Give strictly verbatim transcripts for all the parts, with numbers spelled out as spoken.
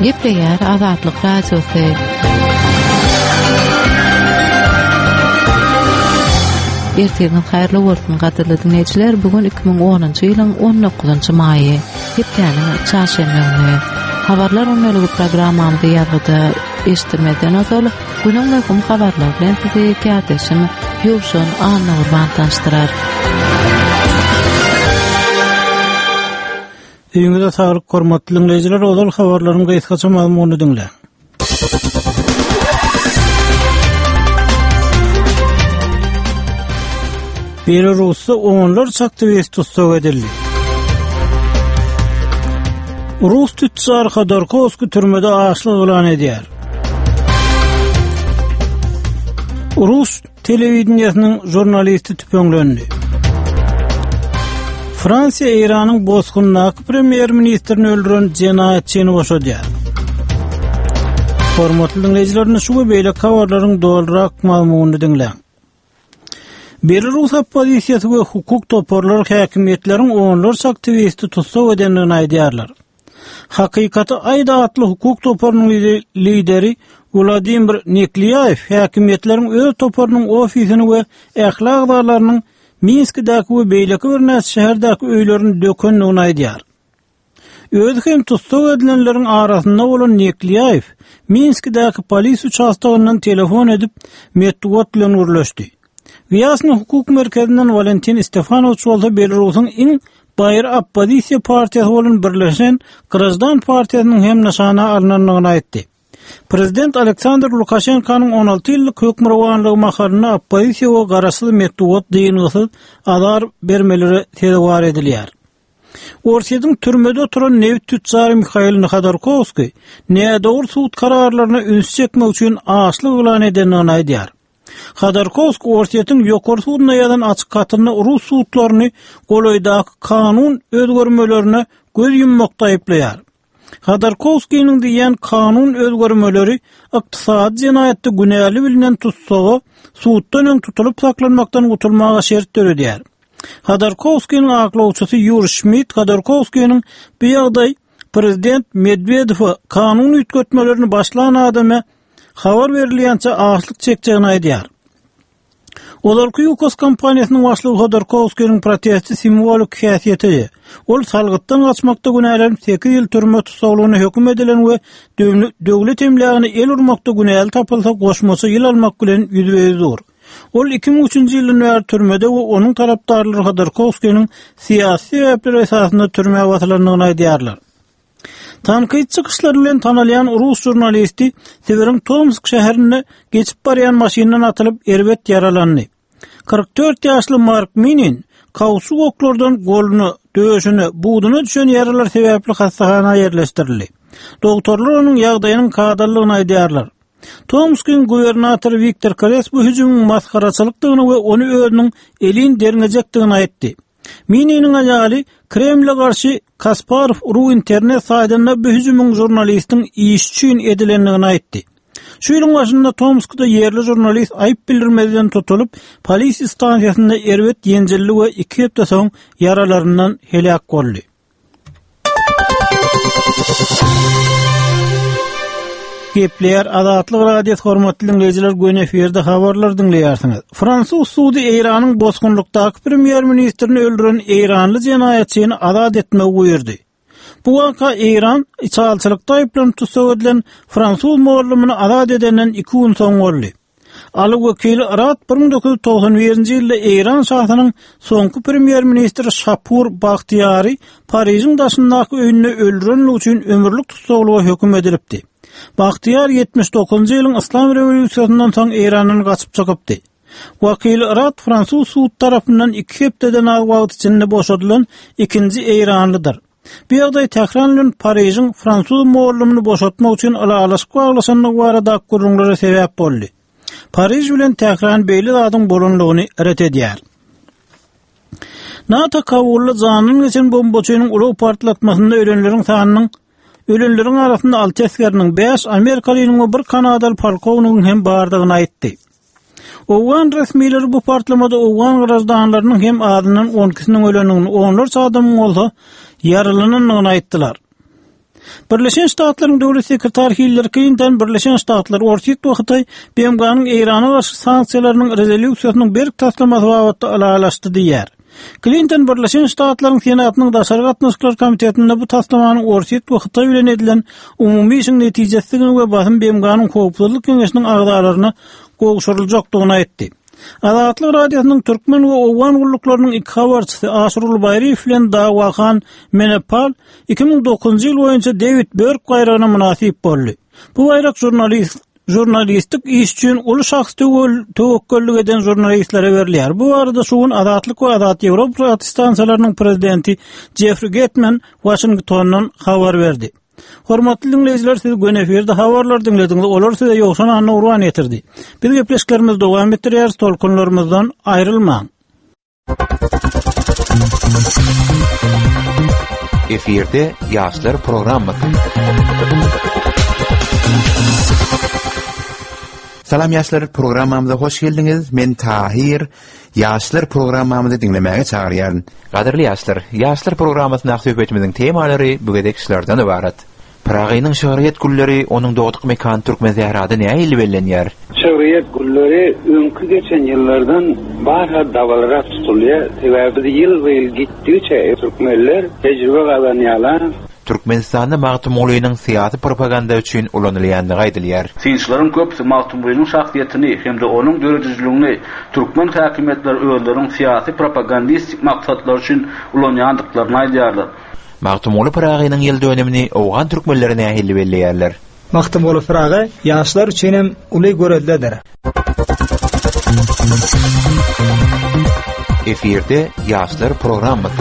Gepleýär Azatlyk Radiosu. Ertegen haýrly bolsun gaderly dinleýijiler. Bugun iki ming onunçy ýylyň on dokuzunçy maýy. Hepdeniň çarşembe güni. Habarlar öňlügi programmamda ýazyda eşitmeden öňe günüň möhüm habarlar bilen sizi käteşim Ýowşan Anna Urban tanıştyrar. Öňüňizde saglyk hormatly dinleýijiler, olar habarlaryň gaýtgaça mazmuny dinle. Belarusda onlarca aktivist tutsaq edildi. Rus tüccar Khodorkovskiy türmede açlyk elan edýär. Rus telewizionynyň jurnalisti tüpeňlendi. Fransiýa Iranyň bozgunlyk premier ministrini öldüren jenaýatçyny boşadýar. Hormatly dinleýijiler, şu beýle habarlaryň dolrak mazmunyny dinleň. Belarus opozisiýasy we hukuk toporlary häkimetleriň onlarca aktivisti tutsaq edenligini aýdýarlar. Hakykaty aýda atly hukuk toporunyň lideri Vladimir Neklyaev häkimetleriň öz toporunyň ofisini we ählak adalarynyň Minskdäki we beýleki bir näçe şäherdäki öýlerini dökenligini aýdýar. Öz hem tutsaq edilenleriň arasynda bolan Neklyaev Minskdäki polis uçastygynyň telefon edip medeniýet bilen görleşdi. Vyasny hukuk merkezinden Valentin Stefanovic bolsa Belarusyň iň baýry oppozisiýa partiýasy bolan Birleşen Gраждан partiýasynyň hem nişana alnanlygyny aýtdy. Prezident Aleksandr Lukashenkanyň on alty ýyllyk hökümranlygy mahalyna oppozisiýa we garaşly medeniýet diýenýäsi azar bermeleri tezwar edilýär. Orsiýadyň türmede oturan newt tücjary Mikhail Khodorkovskiy nädowr suud kararlaryna üns çekmek üçin açlyk elan edenligini aýdýar. Khodorkovskiy Orsiýatyň ýokary sudyna ýazan açyk katyny Rus suudlaryny golaýdaky kanun özgermelerine göz yummakda aýplaýar. Khodorkovskiýnyň diýen kanun özgermeleri ykdysady jenaýatda günäli bilinen tutsagy suuddan öň tutulup saklanmakdan gutulmaga şert töredýär. Khodorkovskiýnyň aklawçysy Yuri Schmidt Khodorkovskiýnyň bu ýagdaý prezident Medvedew kanun üýtgetmelerini başlan adama habar berilýänçe açlyk çekjegini aýdýar. Olarky Yukos kompaniýasynyň başlygy Khodorkovskiýnyň protesti simbolik häsiýeti. Ol salgytdan gaçmakda günälen sekiz ýyl türme tutsaglygyna höküm edilen we döwlet emlägini el urmakda günäli tapylsa goşmasy ýyl almak bilen ýüzbeýizdir. Ol iki ming üçünçi ýylyň bäri türmede we onuň tarapdarlary Khodorkovskiýnyň syýasy sebäpleri esasynda türme watylanlygyny aýdýarlar. Tanqid çykyşlary bilen tanalýan Rus jurnalisti Severotomsk şäherine geçip barýan maşynadan atylyp erbet yaralandy. kırk dört ýaşly Mark Minin kawsu oklardan goluny, döşüni, buğduny düşen yaralar sebäpli hastahanaga ýerleşdirildi. Doktorlar onuň ýagdaýynyň kadrlygyny aýdýarlar. Tomskyn gubernatory Viktor Kres bu hüjümyň maskaraçylykdygyny we onu özüniň elin derňejekdigini aýtdy. Mininiň aýaly Kremle garşy Kasparov ru internet saýtynda bu hüjümyň jurnalistiň iş üçin edilenligini aýtdy. Şu ýylyň başynda Tomskda yerli jurnalist aýyp bildirmeden tutulup, polis stansiýasynda erbet ýenjildi we iki hepde soň yaralaryndan helak boldy. Gepleýär Azatlyk Radiosu hormatly dinleýijiler, gün eferde habarlar dinleýärsiňiz. Fransuz sudy Iranyň bozgunlukdaky premier ministrini öldüren Iranly jenaýatçyny azat etmek buyurdy. Bu waka Iran içalçylykda aýplanyp tutsaq edilen Fransuz mowallymyny azat edenden iki gün soň boldy. Aly wekili Arat bir ming dokuz ýüz togson birinji ýylda Iran şahsynyň soňky premier ministri Şapur Bagtiýary Pariziň daşyndaky öýünde öldürenlik üçin ömürlük tutsaklyga höküm edilipdi. Bagtiýar ýetmiş dokuzunçy ýylyň Islam rewolýusiýasyndan soň Iranyň gaçyp çykypdy. Wakil Arat Fransuz suud tarapyndan iki hepdeden az wagt içinde boşadylan ikinji Iranlydyr. Bu ýagdaý täkrarlanýan Pariziň Fransuz mowallymyny boşatmak üçin alalaşyk baglaşanlygy barada gurulmalara sebäp boldy. Pariz bilen täkrarlan beýle zadyň bolanlygyny ret edýär. NATO Kabully zanyň geçen bombaçynyň uly partlatmasyna ölenleriň sanynyň ölenleriň arasynda alty askeriniň beş Amerikalynyň we bir Kanadaly polkownigiň hem bardygyny aýtdy. Owan resmileri bu partlamada Owan gражданlarynyň hem adynyň on ikisiniň ölenigini, onlarça adamyň bolsa yaralanynyny aýtdylar. Birleşen Ştatlaryň döwlet sekretary Hillary Clinton Birleşen Ştatlar ortak wagty B M G'nyň Irana garşy sanksiýalarynyň rezolýusiýasynyň berk taslamasy babatda alalaşdy diýär. Clinton Birleşen Ştatlaryň Senatynyň Daşary gatnaşyklar komitetinde bu taslamanyň ortak wagty bilen edilen umumy işiň netijesini we basym B M G'nyň howpsuzlyk keňeşiniň agdalaryna gowşuruljakdygyny aýtdy. Azatlyk radiosynyň türkmen we owgan gullyklarynyň iki habarçysy Aşrul Bayriýew bilen Dawakan Menepal iki ming dokuzunçy ýyl boýunça David Berg bayragyna munasip boldy. Bu bayrak jurnalist jurnalistik iş üçin uly şahs töwekküllik eden jurnalistlere berilýär. Bu arada şuun Azatlyk we Azat Ýewropa stansiýalarynyň prezidenti Jeffrey Getman Washingtondan habar berdi. Hormatly dinleyijiler, siz gün eferde habarlar dinlediňiz. Olar size ýoksan anna urwan etirdi. Biz gepleşiklerimiz dowam etdirýär, tolkunlarymyzdan aýrylmaň. Eferde Ýaşlar programmasy. Salam ýaşlar, programmamyza hoş geldiňiz. Men Tahir. Ýaşlar programmamyzy dinlemäge çagyrýaryn. Gaderli ýaşlar, Ýaşlar programmasynyň söhbetimiziň temalary bugündeki işlerden ibaret. Pragynyň şöhret gulleri, onuň dogduk mekan Türkmen Zehrada näme ilbelenýär? Şöhret gulleri öňkü geçen ýyllardan barha dawalara tutulýar. Sebäbi ýyl we ýyl gitdiçe türkmenler tejribe gazanýarlar. Türkmenistanda Magtumulynyň syýasy propaganda üçin ulanylýandygy aýdylýar. Sinçlaryň köpsi Magtumulynyň şahsiýetini hemde onuň döredijligini türkmen häkimetleri özleriň syýasy propagandistik maksatlar üçin ulanýandyklaryny aýdýarlar. Magtumuly Pragynyň ýyl dönemini owgan türkmenlerine ähli belleýärler. Magtumuly Pragy ýaşlar üçin hem uly görediler. Eferde Ýaşlar programmasy.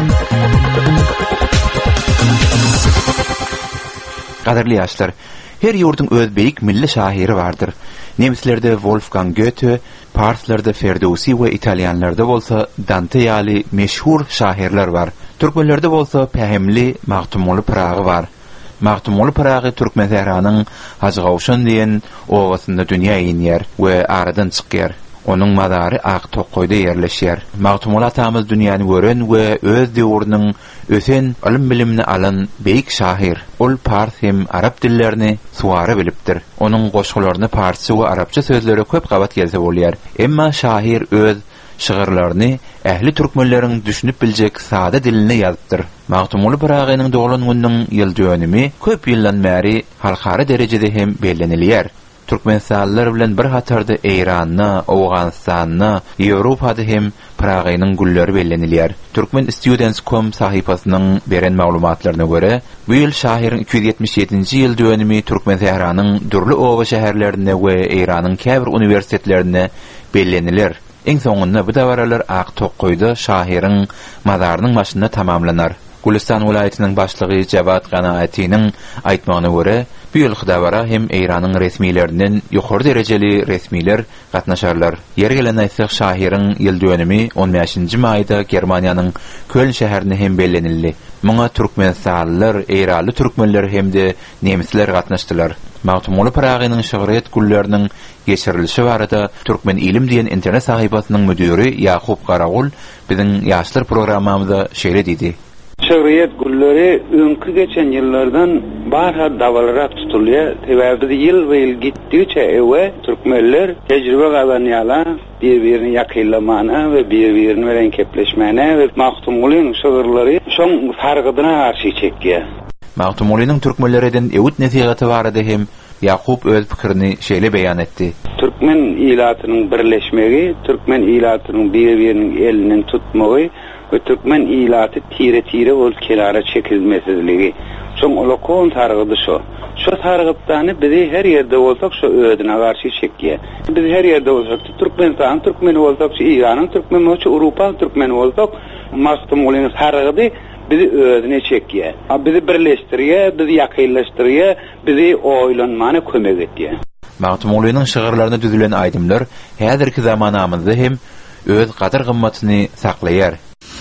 Gaderli ýaşlar, her ýurduň öz beýik milli şahyry bardyr. Nemislerde Wolfgang Goethe, Parslerde Ferdowsi we Italianlarda bolsa Dante ýaly meşhur şahyrlar bar. Türkmenlerde bolsa Pähemli Magtumuly Pragy bar. Magtumuly Pragy Türkmen Zehranyň Hacı Gawşan diýen owasynda dünýä ýenýär we aradan çykýar. Onuň madary Ak Tokoýda ýerleşýär. Magtumuly atamyz dünýäni gören we öz döwrüniň ösen ilim bilimini alan beýik şahyr. Ol pars hem arab dillerini suwara bilipdir. Onuň goşgularyny parsça we arabça sözleri köp gabat gelse bolýar. Emma şahyr öz şygyrlaryny ähli türkmenleriň düşünüp biljek sada diline ýazypdyr. Magtumuly Pragynyň dogulanynyň ýyl dönemi köp ýyldan bäri halkara derejede hem bellenilýär. Türkmenistanlar bilen bir hatarda Eýranyny, Owganystanyny, Ýewropada hem Pragynyň gulleri bellenilýär. Türkmen Students dot com sahypasynyň beren maglumatlaryna görä, bu ýyl şahyryň iki yüz ýetmiş ýedinçi ýyl dönemi Türkmen Zehranyň durly owa şäherlerine we Eýranyň käbir uniwersitetlerine belleniler. Eň soňunda bu dawaralar Ak Tokoýda şahyryň mazarynyň başynda tamamlanar. Gulistan welaýatynyň başlygy Jawad Ganaatinyň aýtmagyna görä, bu ýyl dawara hem Eýranyň resmiýetlerinden ýokary derejeli resmiýler gatnaşarlar. Ýere gelen aýtsak şahyryň ýyl dönemi on beşinji maýda Germaniýanyň Köln şäherinde hem bellenildi. Muňa türkmenistanylar, Eýraly türkmenler hemde nemisler gatnaşdylar. Magtumuly Pragynyň şöhret gulleriniň geçirilişi barada Türkmen ilim diýen internet sahypasynyň müdiri Ýakup Garagul biziň ýaşlar programmamyzda şeýle diýdi. Şöhret gulleri öňkü geçen ýyllardan barha dawalara tutulýar. Sebäbi ýyl we ýyl gitdiçe ewe türkmenler tejribe gazanýarlar, bir-birini ýakynlamana we bir-birini bilen kepleşmäne we Magtumulyň şygyrlary şoň fargyna garşy çekýär. Magtumulynyň türkmenlerden ewit nesihaty barada hem Ýakup öz pikirini şeýle beýan etdi. Türkmen ilatynyň birleşmegi, Türkmen ilatynyň bir-birini elini tutmagy ve Türkmen ilaty tire-tire bolup kelara çekilmesizligi. Şoň olakon targydy şo. Şo targypdany bizi her ýerde bolsak şo ödüne garşy çekýär. Biz her ýerde bolsak, Türkmenistan türkmeni bolsak, Iranyň türkmeni bolsak, Ýewropa türkmeni bolsak, Magtumulyň targydy bizi ödüne çekýär. Bizi birleşdirýär, bizi ýakynlaşdyrýar, bizi oýlanmany kömek etýär. Magtumulynyň şygyrlaryna düzülen aýdymlar häzirki zamanamyzda hem öz gadyr gymmatyny saklaýar.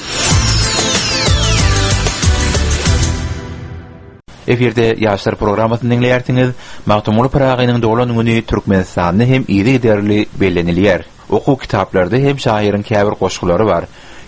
Eferde Ýaşlar programmasyny dinleýärsiňiz. Magtumuly Pragynyň dogulanyny Türkmenistanyny hem ýygy derli bellenilýär. Oku kitaplarda hem şahyryň käbir goşgulary bar.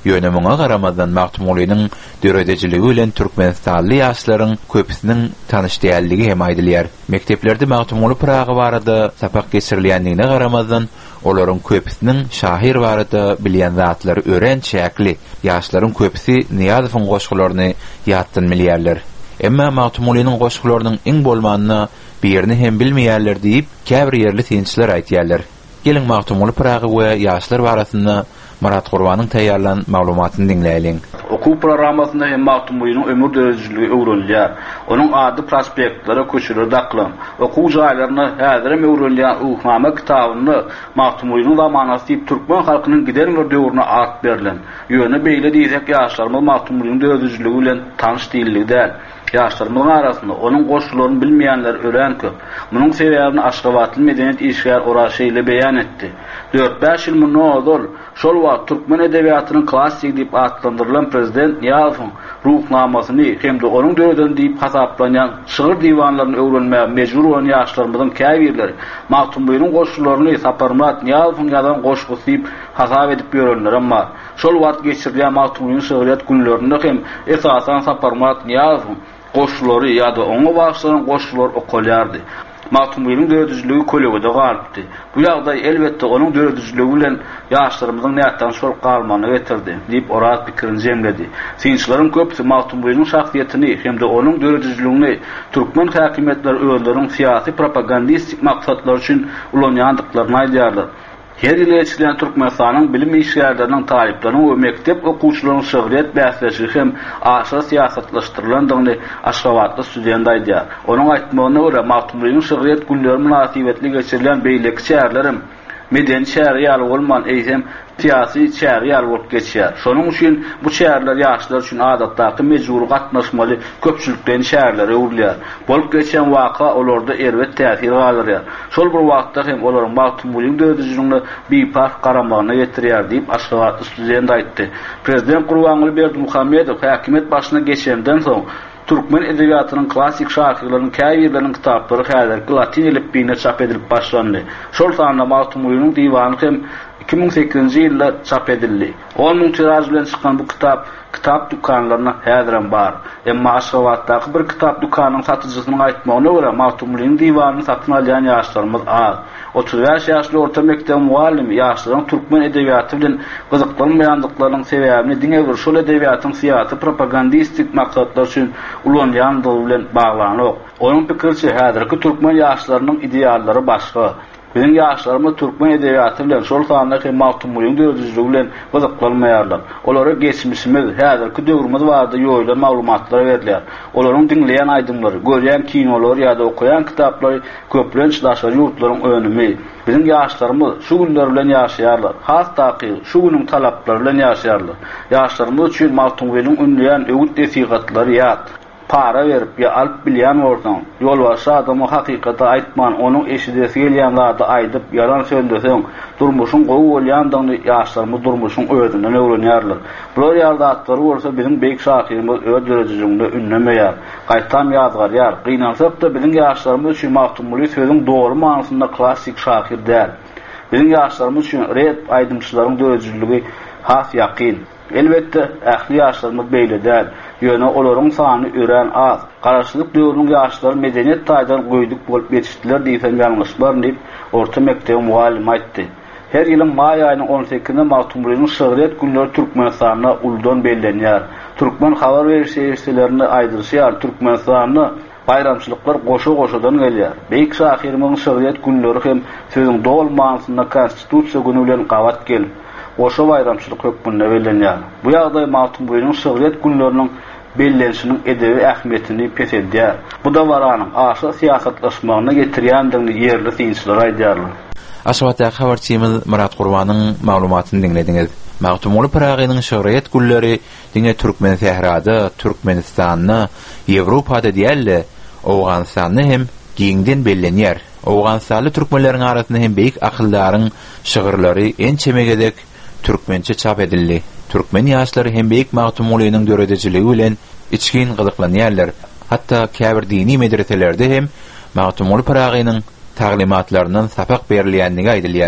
Ýönemeňe garamazdan Magtumulynyň döredejiligi bilen Türkmenistanly ýaşlaryň köpüsiniň tanyş däligi hem aýdylýar. Mekteplerde Magtumuly pragy barada sapak geçirilýändigine garamazdan olaryň köpüsiniň şahyr barada bilýän zatlary ören çäkli. Ýaşlaryň köpüsi Niýazowyň goşgularyny ýatdan bilýärler. Emma Magtumulynyň goşgularynyň iň bolmanyny birini hem bilmeýärler diýip käbir ýerli tinçler aýtýarlar. Gelin Magtumuly pragy we ýaşlar barasynda Murat Gurbanyň taýýarlan maglumatyny dinläýin. Okuw programmasyna hem Magtumulynyň ömür döredijiligi öwrenilýär. Onuň ady prospektlere köçüler daklan. Okuw jaýlaryna häzirem öwrenilýän uhnama kitabyny Magtumulynyň zamanasy diýip türkmen halkynyň gidermer döwrüne at berilen. Ýöne beýle diýsek ýaşlarymyz Magtumulynyň döredijiligi bilen tanyş diýiligi däl. Ýaşlarymyň arasynda onuň goşgularyny bilmeýänler ören köp. Munyň sebäbini Aşgabatly medeniýet işgär oraşy ile beýan etdi. dört beş ýyl mundan şol wagt türkmen edebiýatynyň klassik diýip atlandyrylan prezident Niýazowyň ruhnamasyny hemde onuň döwründen diýip hasaplanýan şygyr diwanlaryny öwrenmäge mejbur bolan ýaşlarymyzyň käbirleri Magtumulynyň goşgularyny Saparmurat Niýazowyň ýazan goşgusy diýip hasap edip ýörenler, amma şol wagt geçirilýän Magtumulynyň şöhret günlerinde hem esasan Saparmurat Niýazowyň goşgulary ýa-da oňa bagşlanan goşgulary okulýardy. Magtumulynyň döredijiligi kölegede galypdy. Bu ýagdaý elbetde onuň döredijiligi bilen ýaşlarymyzyň näçe şol galmany getirdi diýip orat pikirini jemledi. Sinçilerin köpüsi Magtumulynyň şahsiýetini hemde onuň döredijiligini türkmen häkimetleri özleriň syýasy propagandistik maksatlar üçin ulanýandyklaryny aýdýarlar. Her ýyly geçirilen Türkmenistanyň bilim işgärleriniň taýyplarynyň we mektep okuwçylarynyň şöhret bäsleşigi hem aşağı siýasatlaşdyrylandygyny Aşgabatly student aýdýar. Onuň aýtmagyna görä Magtumulynyň şöhret günleri münasibetli geçirilen beýleki şäherlerim medeni şäher ýaly bolman eýsem siyasi şäher ýaly bolup geçýär. Şonuň üçin bu şäherler ýaşlar üçin adatdaky mejburi gatnaşmaly köpçülikden şäherlere urulýar. Bolup geçen waka olarda erbet täsir galýar. Şol bir wagtda hem olaryň Magtumulynyň döredijligini bipark garamagyna getirýär diýip Aşgabatly student aýtdy. Prezident Gurbanguly Berdimuhammedow häkimet başyna geçenden soň Türkmen edebiýatynyň klassik şahyrlarynyň käbirleriniň kitaplary häzirki latin elifbiine çap edilip başlandy. Şol sanda Magtumulynyň diýwany hem iki ming sekizinji ýylda çap edildi. on ming tiraj bilen çykan bu kitap kitap dukanlaryna häzirem bar. Emma Aşgabatdaky bir kitap dukanynyň satyjysynyň aýtmagyna görä Magtumulynyň diýwanyny satyn alýan ýaşlarymyz az. otuz beş ýaşly orta mektep muallimi ýaşlaryň türkmen edebiýaty bilen gyzyklanmaýandyklarynyň sebäbini diňe bir şol edebiýatyň syýasy propagandistik maksatlar üçin ulanýandygy bilen baglanyp. Onuň pikirçe häzirki türkmen ýaşlarynyň ideallary başga. Bizim ýaşlarymyz türkmen edebiýaty bilen şol sanda hem Magtumulynyň döredijiligi bilen gyzyklanmaýarlar. Olara geçmişimiz, häzirki döwrümiz barada ýoýlan maglumatlar berilýär. Olaryň dinleýän aýdymlary, görýän kinolary ýa-da okuyan kitaplary köplenç daşary ýurtlaryň önümi. Bizim ýaşlarymyz şu günler bilen ýaşaýarlar. Hastaky şu günüň talaplary bilen ýaşaýarlar. Ýaşlarymyz üçin Magtumulynyň ünlüýän öwüt desigatlary ýat. Para verip ya alıp bilýän bolsaň, ýolbaşy adamy hakykata aýtman, onuň eşidesi gelýän zady aýdyp yalan söndürseň, durmuşyň gowy bolýandygyny ýaşlarymyz durmuşyň özünden öwrenýärler. Bular ýaldatlary bolsa bizim beýik şahyrymyz öz döredijliginde ünlemeýär. Gaýtam ýazgarýar. Gynansak da bizim ýaşlarymyz üçin Magtumuly sözüň dogry manysynda klassik şahyr däl. Bizim ýaşlarymyz üçin rep aýdymçylaryň döredijligi has ýaqyn. Elbette ähli ýaşlarymyz beýle däl. Ýöne olaryň sany ören az. Garaşlyk döwrüniň ýaşlary medeniýet taýdan goýduk bolup ýetişdiler diýsen ýalňyş bar diýip orta mektep muallim aýtdy. Her ýylyň maý aýynyň on sekizinde Magtumulynyň şöhret günleri Türkmenistanyna uldan bellenýär. Türkmen habar berişçilerini aýdyrýar, Türkmenistanyny bayramçylyklar goşa-goşadan gelýär. Beýik şahyrymyň şöhret günleri hem sözüň dol manysynda konstitusiýa güni bilen gawat gelip goşa bayramçylyk hökmünde bellenýär. Bu ýagdaý Magtumulynyň şöhret günleriniň bellenişiniň edebi ähmiýetini pesedýär. Bu da waranyň aşa siýasatlaşmagyna getirýändigini ýerli synçylar aýdýarlar. Aşgabatdaky habarçymyz Murat Gurbanyň maglumatyny dinlediňiz. Magtumuly pragynyň şöhret günleri diňe türkmen sährada, Türkmenistanyny, Ýewropada diýerler, Owganystanyny hem giňden bellenýär. Owganystanly türkmenleriň arasynda hem beýik akyldaryň şygyrlary en çemegedek türkmençe çap edildi. Türkmen ýaşlary hem beýik Magtumulynyň döredijiligi bilen içkin gyzyklanýarlar. Hatda käbir dini medreselerde hem Magtumuly pragynyň taglimatlarynyň sapak berilýändigi aýdylýar.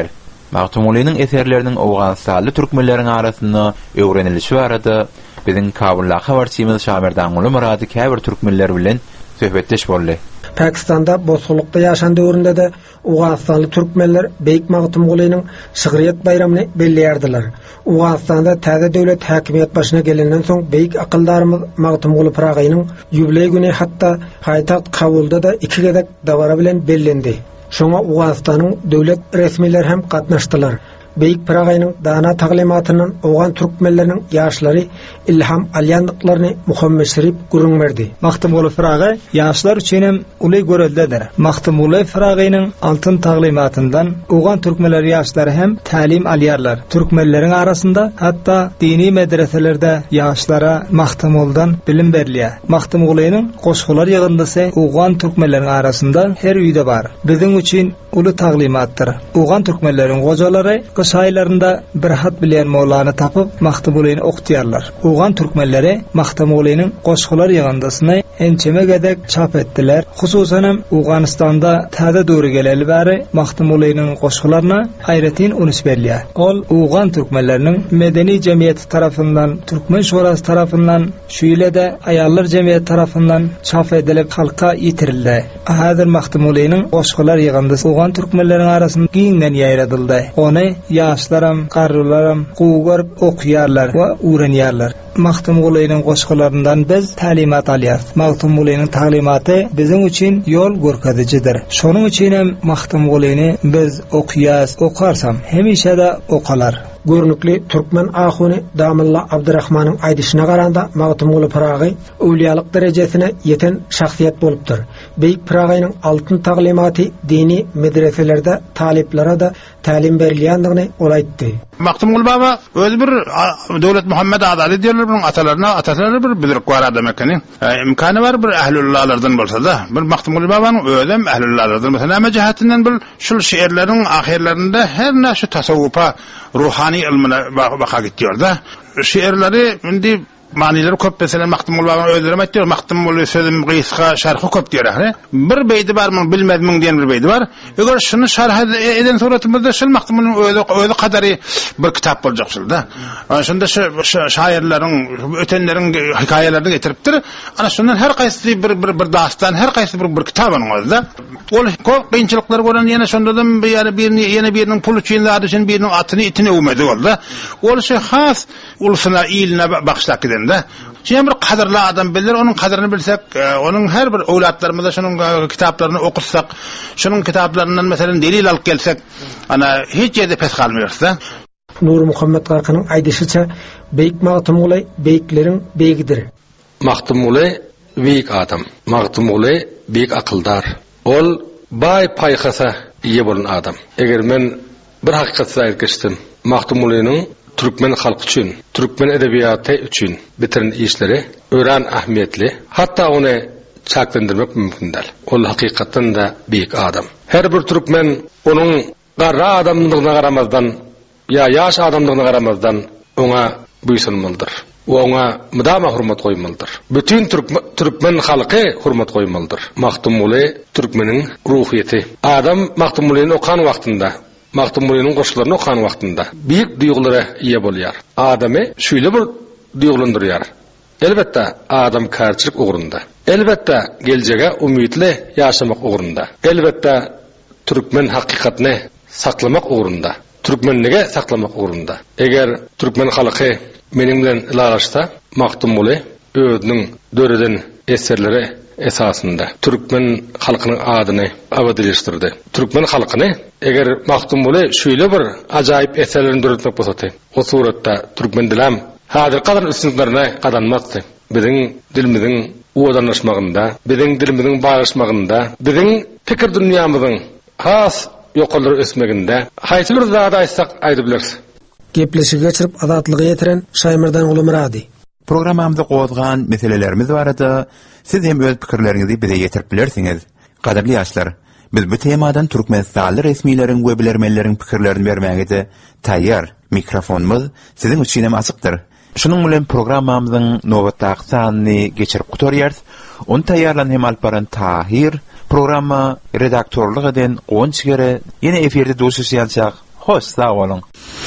Magtumulynyň eserleriniň Awganistanly türkmenleriň arasynda öwrenilişi barada biziň Kabulda habarçymyz Şamerdan Guly Murady käbir türkmenler bilen söhbetleş boldy. Pakistanda bozgulukda yaşan döwründe de Awganistanly türkmenler Beyik Magtumulynyň şygyryat bayramyny belleýärdiler. Awganistanda täze döwlet häkimiýet başyna gelenden soň Beyik akyldarymyz Magtumuly Piragynyň ýubiley güni hatda haýtat Kabulda da iki gedek dawara bilen bellendi. Şoňa Awganistanyň döwlet resmiýetleri hem gatnaşdylar. Beyik Piragynyň dana taglimatynyň Awgan türkmenleriniň ýaşlary ilham alýandyklaryny muhammeşdirip gurunmerdi. Magtumuly Piragy ýaşlar üçin hem uly göreldiler. Magtumuly Piragynyň altyn taglimatyndan Awgan türkmenleri ýaşlary hem talim alýarlar. Türkmenleriň arasynda hatda dini medreselerde ýaşlara Magtumuldan bilim berilýär. Magtumulynyň goşgular ýygandysy Awgan türkmenleriň arasynda her üýde bar. Biziň üçin uly taglimatdyr. Awgan türkmenleriň gojalary saylarında bir hat bilen Mawlany tapıp Magtumulyny okutýarlar. Awgan türkmenleri Magtumulynyň goşgular ýygandasyny ençeme gedek çap etdiler. Hususan hem Awganistanda täze döwre geleli bäri Magtumulynyň goşgularyna hayretin unuş berýär. Ol Awgan türkmenleriniň medeni jemgyýeti tarapyndan, Türkmen şurasy tarapyndan, şu ýyle de aýallar jemgyýeti tarapyndan çap edilip halka ýitirildi. Häzir Magtumulynyň goşgular ýygandysy Awgan türkmenleriň arasynda giňden ýaýradyldy. Ony ýaşlaram, garrylaram gowy okuyarlar we öwrenýärler. Magtumulynyň goşgularyndan biz talimat alýar. Magtumulynyň talimaty biziň üçin ýol görkezicidir. Şonuň üçin hem Magtumulyny biz okuyas, okarsam hemişe de okalar. Görnükli Türkmen ahuny Damylla Abdurrahmanyň aýdyşyna garanda Magtumuly Piragy öwliýalyk derejesine ýeten şahsiýet bolupdyr. Beyik Piragynyň altyn taglimaty dini medreselerde taliplere da talim berilýändigini ol aýtdy. Magtumuly baba öz bir Döwlet Muhammed Azali diýerler, bunyň atalaryna ataları bir bilik bar adam ekeni. İmkany bar bir ählullahlardan bolsa da, bir Magtumuly babanyň özüm ählullahlardan bolsa, näme jehatinden bir şol şeýerleriň ahirlerinde her näşe tasawwupa, ruhani ilmine baka gittiyor da. Şiirleri indi manileri köp, mesela Magtumuly babam özlerim ettiyor. Magtumuly sözüm gysga şerhi köp diýer. Bir beýdi bar, men bilmezmin diýen bir beýdi bar. Eger şunu şerh eden suratymyzda şol Magtumulyň özü özü kadary bir kitap boljakçyl da. Ana şunda şu şairleriň, ötenleriň hikaýelerini getiripdir. Ana şundan her gaýsy bir bir bir dastan, her gaýsy bir bir kitabyň özünde. Ol köp kynçylyklar gören ýene şondadan bir ýa-ni birini ýene biriniň pul üçin zady üçin biriniň atyny itine öwmedi boldy. Ol şu has ulusyna iline bagşlap gidende. Şeýle bir kadyrly adam bilir, onuň kadyryny bilsek, onuň her bir owlatlarymyza şonuň kitaplaryny okursak, şonuň kitaplaryndan meselem delil alyp gelsek, ana hiç ýerde pes galmýarsa. Nur Muhammed Garkanyň aýdyşyça, Beyik Magtumuly beýikleriň beýigidir. Magtumuly beýik adam. Magtumuly beýik akyldar. Ol bay paýhasa ýe bolan adam. Eger men bir hakykaty aýtgysym, Magtumulynyň Türkmen halkı üçün, Türkmen edebiyatı üçün bitirin işleri öğren ahmiyetli. Hatta onu çaklandırmak mümkün değil. O hakikaten de büyük adam. Her bir Türkmen onun garra adamlığına qaramazdan ya yaş adamlığına qaramazdan ona buysunmalıdır. Ona müdama hurmat koymalıdır. Bütün Türkmen, Türkmen halkı hurmat koymalıdır. Magtumuly Türkmenin ruhiyeti. Adam Magtumulyny okan vaktinde, Magtumulynyň goşgularyny okan wagtynda büyük duýgulara ýa bolýar. Adamy şüýle bir duýgulandyrýar. Elbetde adam karçylyk ugrunda. Elbetde geljege umytly ýaşamak ugrunda. Elbetde Türkmen hakykatyny saklamak ugrunda. Türkmenlige saklamak ugrunda. Eger Türkmen halky meniň bilen ilagaşsa, Magtumuly özüniň döreden eserleri esasında Türkmen halkynyň adyny abadileşdirdi. Türkmen halkyny eger Magtumuly şüýle bir ajaýyp eserlerini döretmek bolsady, o suratda Türkmen dilam häzir kadar üstünliklerine qadanmazdy. Biziň dilimiziň uwadanlaşmagynda, biziň dilimiziň barışmagynda, biziň pikir dünýämiziň has ýokalary ösmeginde haýsy bir zada aýtsak aýdybileriz. Gepleşigi geçirip azatlygy ýetiren Şaýmyrdan Guly Murady. Programmamda gozgan meselelerimiz barada siz hem öz pikirleriňizi bize ýetirip bilersiňiz. Gadaply ýaşlar, biz bu temadan Türkmenistanly resmiýleriň we bilermenleriň pikirlerini bermäge taýýar. Mikrofonumuz siziň üçin hem açykdyr. Şunun bilen programmamyzyň nowatdaky sanyny geçirip gutarýarys. Onu taýýarlan hem alparan Tahir, programma redaktorlyk eden Gonçgere ýene eferde duşuşýançak Hoş, sağ olun.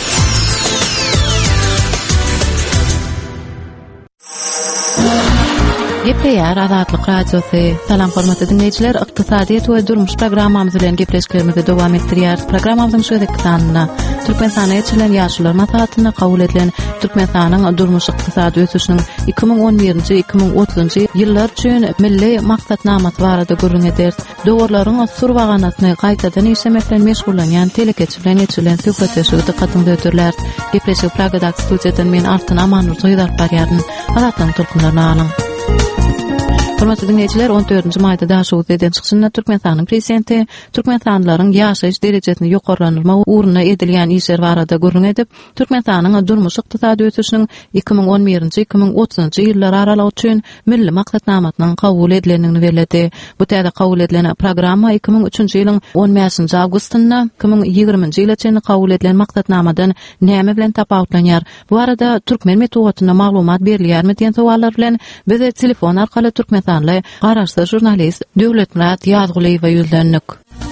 Gepleýär Azatlyk Radiosu. Salam hormatly dinleýijiler, ykdysadyýet we durmuş programmamyz bilen gepleşiklerimizi dowam etdirýär. Programmamyzyň şu edekdanna Türkmenistan ýaşarylaryň ýaşular maslahatyna kabul edilen Türkmenistanyň durmuş ykdysady ösüşiniň iki ming on birinji iki ming otuzynjy ýyllar üçin milli maksatnamasy barada görüň eder. Dowrlaryň surwaganasyny gaýtadan işlemekle meşgullanýan telekeçi bilen ýetilen söhbetleşigi dikkatinizi ötürler. Gepleşik programda studiýadan men Artyn Amanur soýdap barýaryn. Azatlyň tulkunlaryny alyň. Hormatly dinleýijiler, on dördünji maýda daşyk eden çykyşynda Türkmenistanyň prezidenti türkmenstanlaryň ýaşaýyş derejesini ýokarlandyrma uğruna edilýän işler barada görüň edip, Türkmenistanyň durmuş ykdysady ösüşiniň iki ming on birinji iki ming otuzynjy ýyllar aralygy üçin milli maksatnamasynyň kabul edilenini belirtdi. Bu täze kabul edilen programma iki ming üçünjy ýylyň on beşinji awgustynda iki ming ýygrimiňji ýyla çenli kabul edilen maksatnamadan näme bilen tapawutlanýar? Bu arada türkmen metodyna maglumat berilýärmi diýen sowallar bilen bize telefon arkaly Türkmen garaşdy jurnalist Döwletmurat Ýazgulyeva ýüzlendik.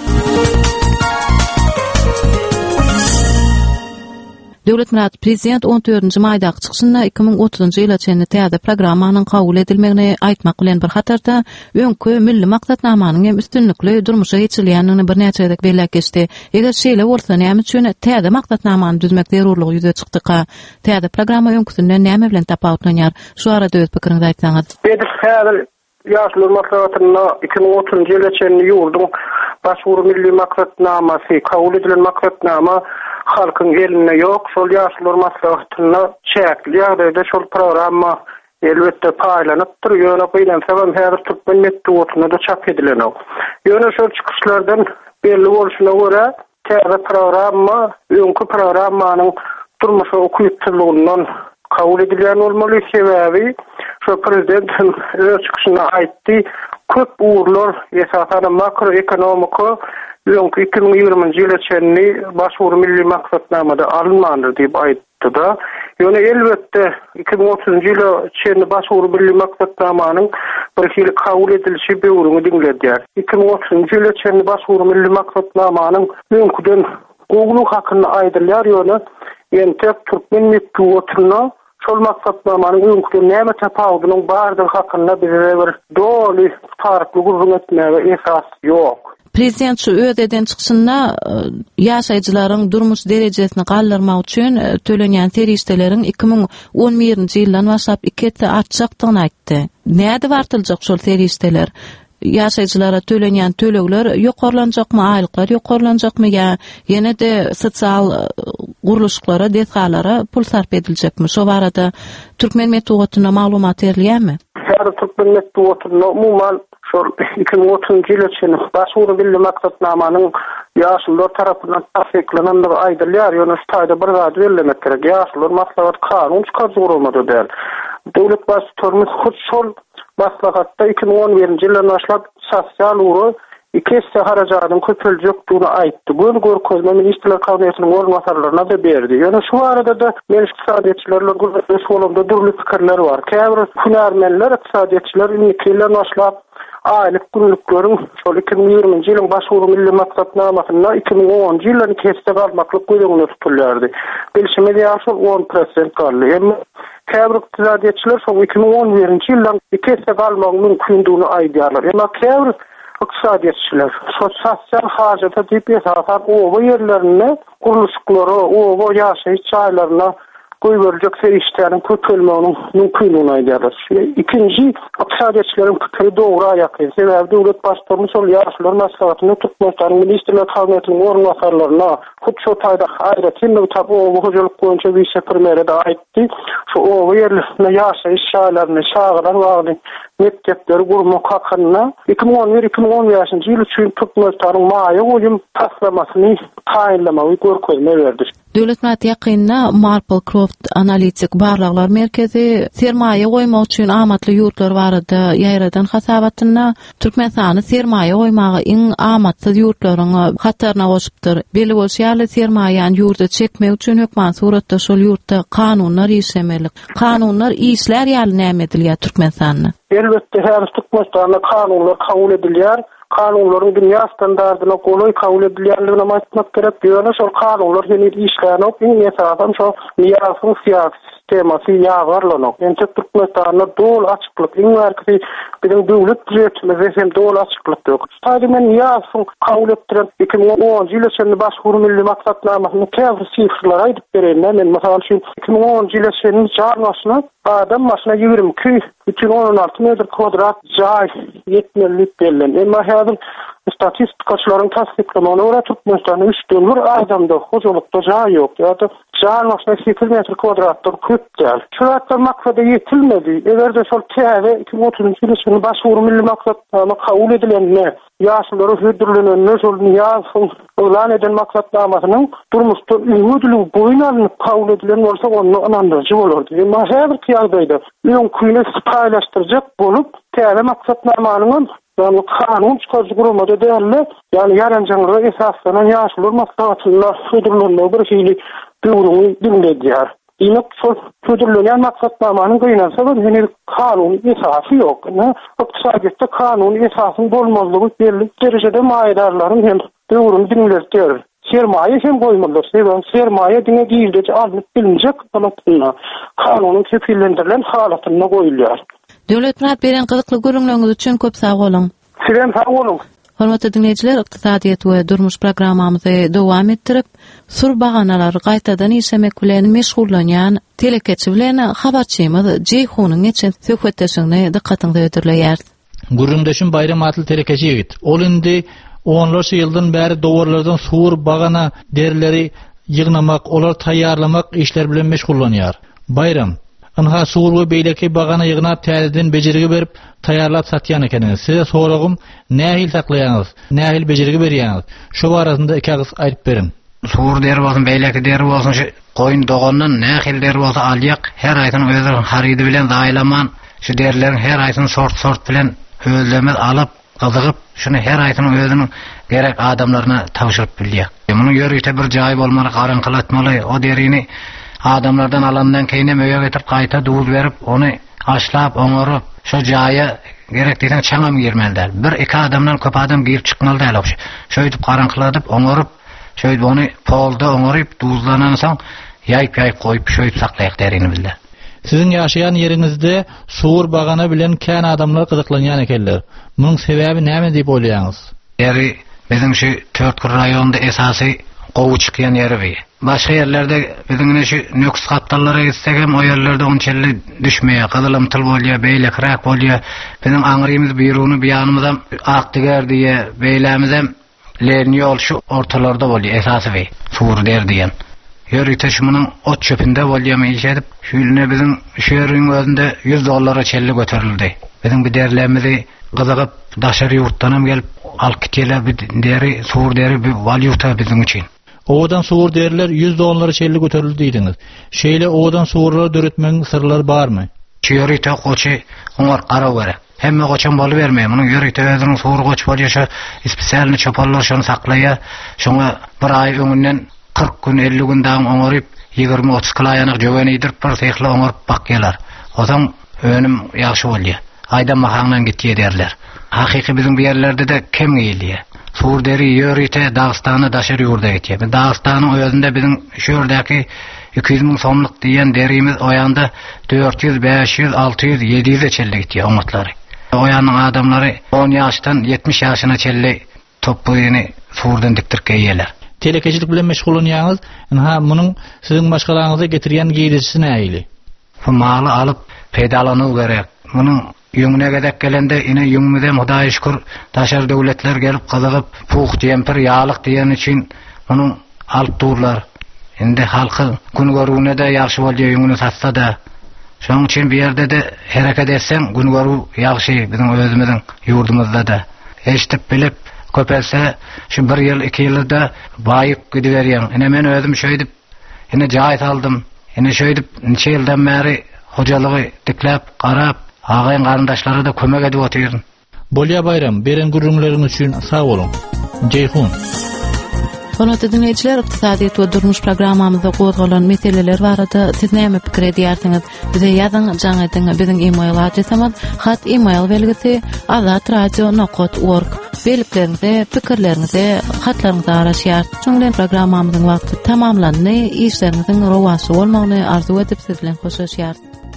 Döwletmurat prezident on dördünji maýdaky çykyşynda iki ming otuzynjy ýyla çenli täze programmanyň kabul edilmegini aýtmak bilen bir hatarda öňkü milli maksatnamanyň hem üstünlikli durmuşa geçirilýänini bir näçe edek belläp geçdi. Eger şeýle bolsa näme üçin täze maksatnamany düzmek zerurlygy ýüze çykdyka? Täze programma öňküsinden näme bilen tapawutlanýar? Şu arada öz pikiriňizi aýtsaňyz. Ýaşular maslahatyna iki ming otuzynjy ýyla çenli ýurdun başwury milli maksatnamasy kabul edilen maksatnama halkyň eline ýok. Şol ýaşular maslahatyna çäkli ýagdaýda şol programma elbetde paýlanypdyr. Ýöne beýlen sebäp häzir türkmen metodyna da çap edilen. Ýöne şol çykyşlardan belli bolşuna görä täze programma öňkü programmanyň durmuşa okuyupdyrlygyndan kabul edilen bolmaly. Sebäbi şu prezident öz çıkışına aýtdy, köp uğurlar esasen makroekonomik öňkü iki ming ýygrimiňji ýyla çenli başwury milli maksatnamada alınmandyr diýip aýtdy da. Ýöne elbetde iki ming otuzynjy ýyla çenli başwury milli maksatnamanyň bir hili kabul edilişi beýurunu diňledýär. iki ming otuzynjy ýyla çenli başwury milli maksatnamanyň öňküden gowluk hakyny aýdylýar. Ýöne ýene türkmen metodyna şol maksatnamanyň öňküde näme tapawudynyň bardygy hakynda bize bir doly taraply gurrun etmäge esas ýok. Prezident şu öz eden çykyşynda ýaşaýjylaryň durmuş derejesini gallyrmak üçin tölenýän serişdeleriň iki ming on birinji ýyldan başlap iki artjakdygyny aýtdy. Näde bartyljak şol serişdeler? Ýaşaýjylara tölenýän tölegler ýokarlanjakmy, aýlyklar ýokarlanjakmy ýa ýene de sosial guruluşlara, detgalara pul sarf ediljekmi? Şo barada türkmen metodyna maglumat berilýärmi? Häzir türkmen metodyna umumyň şol iki ming otuzynjy ýyla çenli başwury milli maksatnamanyň ýaşular tarapyndan tasdiklanandygy aýdylýar. Ýöne şu taýda bir zat bellemek gerek. Ýaşular maslahat kanun çykarjygurulmady der. Döwlet başçylaryň şol maslahatda iki ming on birinji ýyldan başlap sosial uğru iki hisse harajatyň köpelýekdigini aýtdy. Bunu görkezme Ministrler Kabinetining organlaryna da berdi. Ýöne şu arada da men ykdysadyýetçilerle gurulmaş bolumda durly pikirler bar. Käbir hünärmenler ykdysadyýetçiler ýyldan başlap aýlyk günlükleriň şol iki ming ýygrimiňji ýylyň başwury milli maksatnamasyna iki ming onunjy ýyldan hisse galmaklyk goýunyny tutulýardy. Bilşime ýaşul on prosent galdy. Hem käbir ykdysadyýetçiler şol iki ming on birinji ýyldan iki hisse galmak mümkindigini aýdýarlar. Hem käbir ykdysadyýetçiler sosial hajata diýip esasen owa ýerlerini guruluşlary, owa ýaşaýyş çaýlaryna goýberjek serişdäriň köpelmeginiň mümkindigini aýdýarlar. Ikinji, ykdysadyýetçileriň pikiri dogry aýakyn. Sebäbi döwlet başçylaryň şol ýaşular maslahatyny tutmakdan Ministrler Kabinetining organlaryna hut şu taýda aýratyn taby owa hojalyk boýunça wiçe primere de aýtdy. Şu owa ýerlerine ýaşaýyş çaýlaryny şagyran wagty mektepleri gurmak hakyna iki ming on bir iki ming on beşinji ýyl üçin Türkmenistanyň maýa goýum taslamasyny taýinlamagy görkezme berdi. Döwletmät ýakynda Marple Croft Analitik Barlaglar Merkezi sermaýe goýmak üçin amatly ýurtlar barada ýaýradan hasabatyna Türkmenistany sermaýe goýmagy iň amatly ýurtlaryň hatarına goşupdyr. Beli bolýarly sermaýany ýurda çekmek üçin hökümet suratda şol ýurtda kanunlar işlemelik. Kanunlar işler ýaly näme edilýär Türkmenistanyň? Elbette her Türkmenistanyň kanunlar kabul edilýär. kanunlaryň dünýä standardyna goly kabul edilýändigine maýtmak gerek. Ýöne şol kanunlar hene işlänip, iň esasan şol miýrasyň syýasy temasy ýagarlanok. Ente Türkmenistanda dol açyklyk, iň märkezi biziň döwlet düzeyçimizde hem dol açyklyk ýok. Taýda men ýasyň kabul etdiren iki ming onunçy ýyl içinde başguru milli maksatnamasyny käbir sifrlar aýdyp berenler. Men masalan şu iki ming onunçy ýyl içinde jarnasyna adam maşyna ýigirmi iki бүтүн он алты metr kvadrat jaý yetmelik berilen. Emma häzir statistikaçylaryň tasdiklamagyna görä Türkmenistanda üç dönür adamda hojulukda jaý ýok. Ýa-da jaý maşyna sekiz metr kvadratdan köp däl. Şuratda maksada ýetilmedi. Egerde şol täze iki ming otuzunçy ýyl içinde başguru milli maksatnama kabul edilenine ýaşlary hödürlenene şol ýasyň öňden eden maksatnamasynyň durmuşda üýdülügi boýundan kabul edilen bolsa onu anandyrjy bolardy. Emma häzir ýagdaýda ýön küýne paylaştıracak bolup täze maksatnamanyň yani kanun çıkarıcı kurulmada değerli yani yarancanlığı esaslanan yaşlılar maksatlar sürdürülünde bir şeyli duyurumu dinlediler. Yine sürdürülünen maksatnamanın kıynarsa da henüz kanun esası yok. İktisadiyette kanun esasının bolmazlığı belli derecede mayedarların hem duyurumu dinlediler. Sermaye hem koymalıdır. Sermaye dine değildiğince alınıp bilinecek anlatımına kanunun kefillendirilen halatına koyuluyor. Döwlet Murat beren gyzykly görüňleriniz üçin köp sag bolun. Sizem sag bolun. Hormatly dinleýijiler, ykdysadyýet we durmuş programmamyzy dowam etdirip, sur baganalary gaýtadan işlemek bilen meşgullanýan telekeçi bilen habarçymyz Jeyhunyň geçen söhbetleşigine dikkatyňizi öýdürleýär. Gürümdeşin Bayram atly telekeçi ýigit. Ol indi onlarca ýyldan bäri dowarlardan sur bagana derleri ýygnamak, olar taýýarlamak işler bilen meşgullanýar. Bayram Anha suur we beýleki bagana ýygnap täzeden bejirigi berip taýýarlap satýan ekeniňiz. Size soragym, nähil saklaýanyňyz, nähil bejirigi berýäňiz? Şu barasynda iki agyz aýdyp berin. Suur der bolsun, beýleki der bolsun, goýun dogondan nähil der bolsa alýak, her aýtyn özü harydy bilen daýlaman, şu derleriň her aýtyn sort-sort bilen özleme alyp, gyzygyp, şunu her aýtyn özüniň gerek adamlaryna tawşyryp bilýär. Muny ýörükde bir jaý bolmaly, garankylatmaly, o derini adamlardan alandan keýne möýe getip gaýta duul berip onu aşlap oňorup şu jaýa gerek diýsen çaňam girmeldir. Bir iki adamdan köp adam girip çykmaly däl okşy. Şöýdip garankyladyp oňorup şöýdip onu polda oňorup duuzlanan soň ýaýp-ýaýp goýup şöýdip saklaýak derini bildi. Sizin ýaşaýan ýeriňizde suur bagana bilen kän adamlar gyzyklanýan ekenler. Munyň sebäbi näme diýip bolýaňyz? Eri bizim şu Törtkür raýonunda esasy gowy çykýan ýeri. Başga ýerlerde bizimne şu nöks kaptallara gitsek hem o ýerlerde onçelli düşmeýär, gyzylymtyl bolýar, beýlekräk bolýar. Bizim aňryýymyz biruny beýanymyzam akdyger diýe beýlämizem lerni ýol şu ortalarda bolýar, esasy we suur der diýen. Ýörükde şumunyň ot çöpünde bolýarmy işedip, şüýüne bizim şeýeriň özünde yüz dollara çelli göterildi. Bizim bir derlerimizi gyzygyp daşary ýurtdanam gelip alyp gitýärler, bir deri suur deri bir valyuta bizim üçin. Owadan suur derler yüz dollara çelli göterildi diýdiňiz. Şeýle owadan suurlary döretmegiň sırlary barmy? Ýörükde goçy oňar gara gerek. Hemme goçan boly bermeýär. Munyň ýörükde özüniň suur goç bolýar, şu spesialny çopallar şonu saklaýar. Şoňa bir aý öňünden kırk gün elli gün dağım oňaryp ýygrimi otuz kiloýanyk jöwen ýdirip bir syhly oňaryp bakýarlar. Otam önüm ýaşy bolýar. Aýda mahaňdan gitýär derler. Hakyky bizim bu ýerlerde de kem gelýär. Suur deri ýörükde Dagystana daşary ýurda gitýär. Dagystanyň özünde bizim şu ýerdäki iki yüz miň somluk diýen derimiz oýanda dört yüz, beş yüz, altı yüz, yedi yüz çelli gitýär oňatlary. Oýanyň adamlary on ýaşdan yetmiş ýaşyna çelli topuyny suurdan diktirip geýýärler. Telekeçilik bilen meşgullanýaňyz, ha munyň siziň başgalaryňyza getirýän giýdisi näýli? Bu maly alyp peýdalanyw gerek. Munyň ýöňüne gedek gelende ine ýöňümizde Hudaýa şükür daşar döwletler gelip gyzygyp puh jemper ýalyk diýen üçin munyň alyp durlar. Indi halky gün görüwüne de ýaşy bolýar, ýöňüne satsa da. Şoň üçin bir ýerde de hereket etseň gün görüw ýaşy bizim özümiziň ýurdumyzda da. Eşitip bilip köpelse şu bir ýyl iki ýylda baýyp gidiberýär. Ine men özüm şöýdip ine jaý aldım. Ine şöýdip neçe ýyldan bäri hojalygy diklep garap ağaýyn garandaşlary da kömek edip oturýar. Bolýa Bayram, beren gürrüňleriň üçin sag bolun. Jeyhun. Hormatly dinleýijiler, ykdysadyýet we durmuş programmamyzda gozgalan meseleler barada siz näme pikir edýärsiňiz? Bize ýazyň, jaňatyň biziň e-mail adresimiz hat email belgisi azat radio nokta org. Beliplerinize, pikirlerinize, hatlarınızı araşýar. Şoňlan programmamyzyň wagty tamamlandy. İşlerinizin rowasy bolmagyny arzu edip siz bilen hoşlaşýar.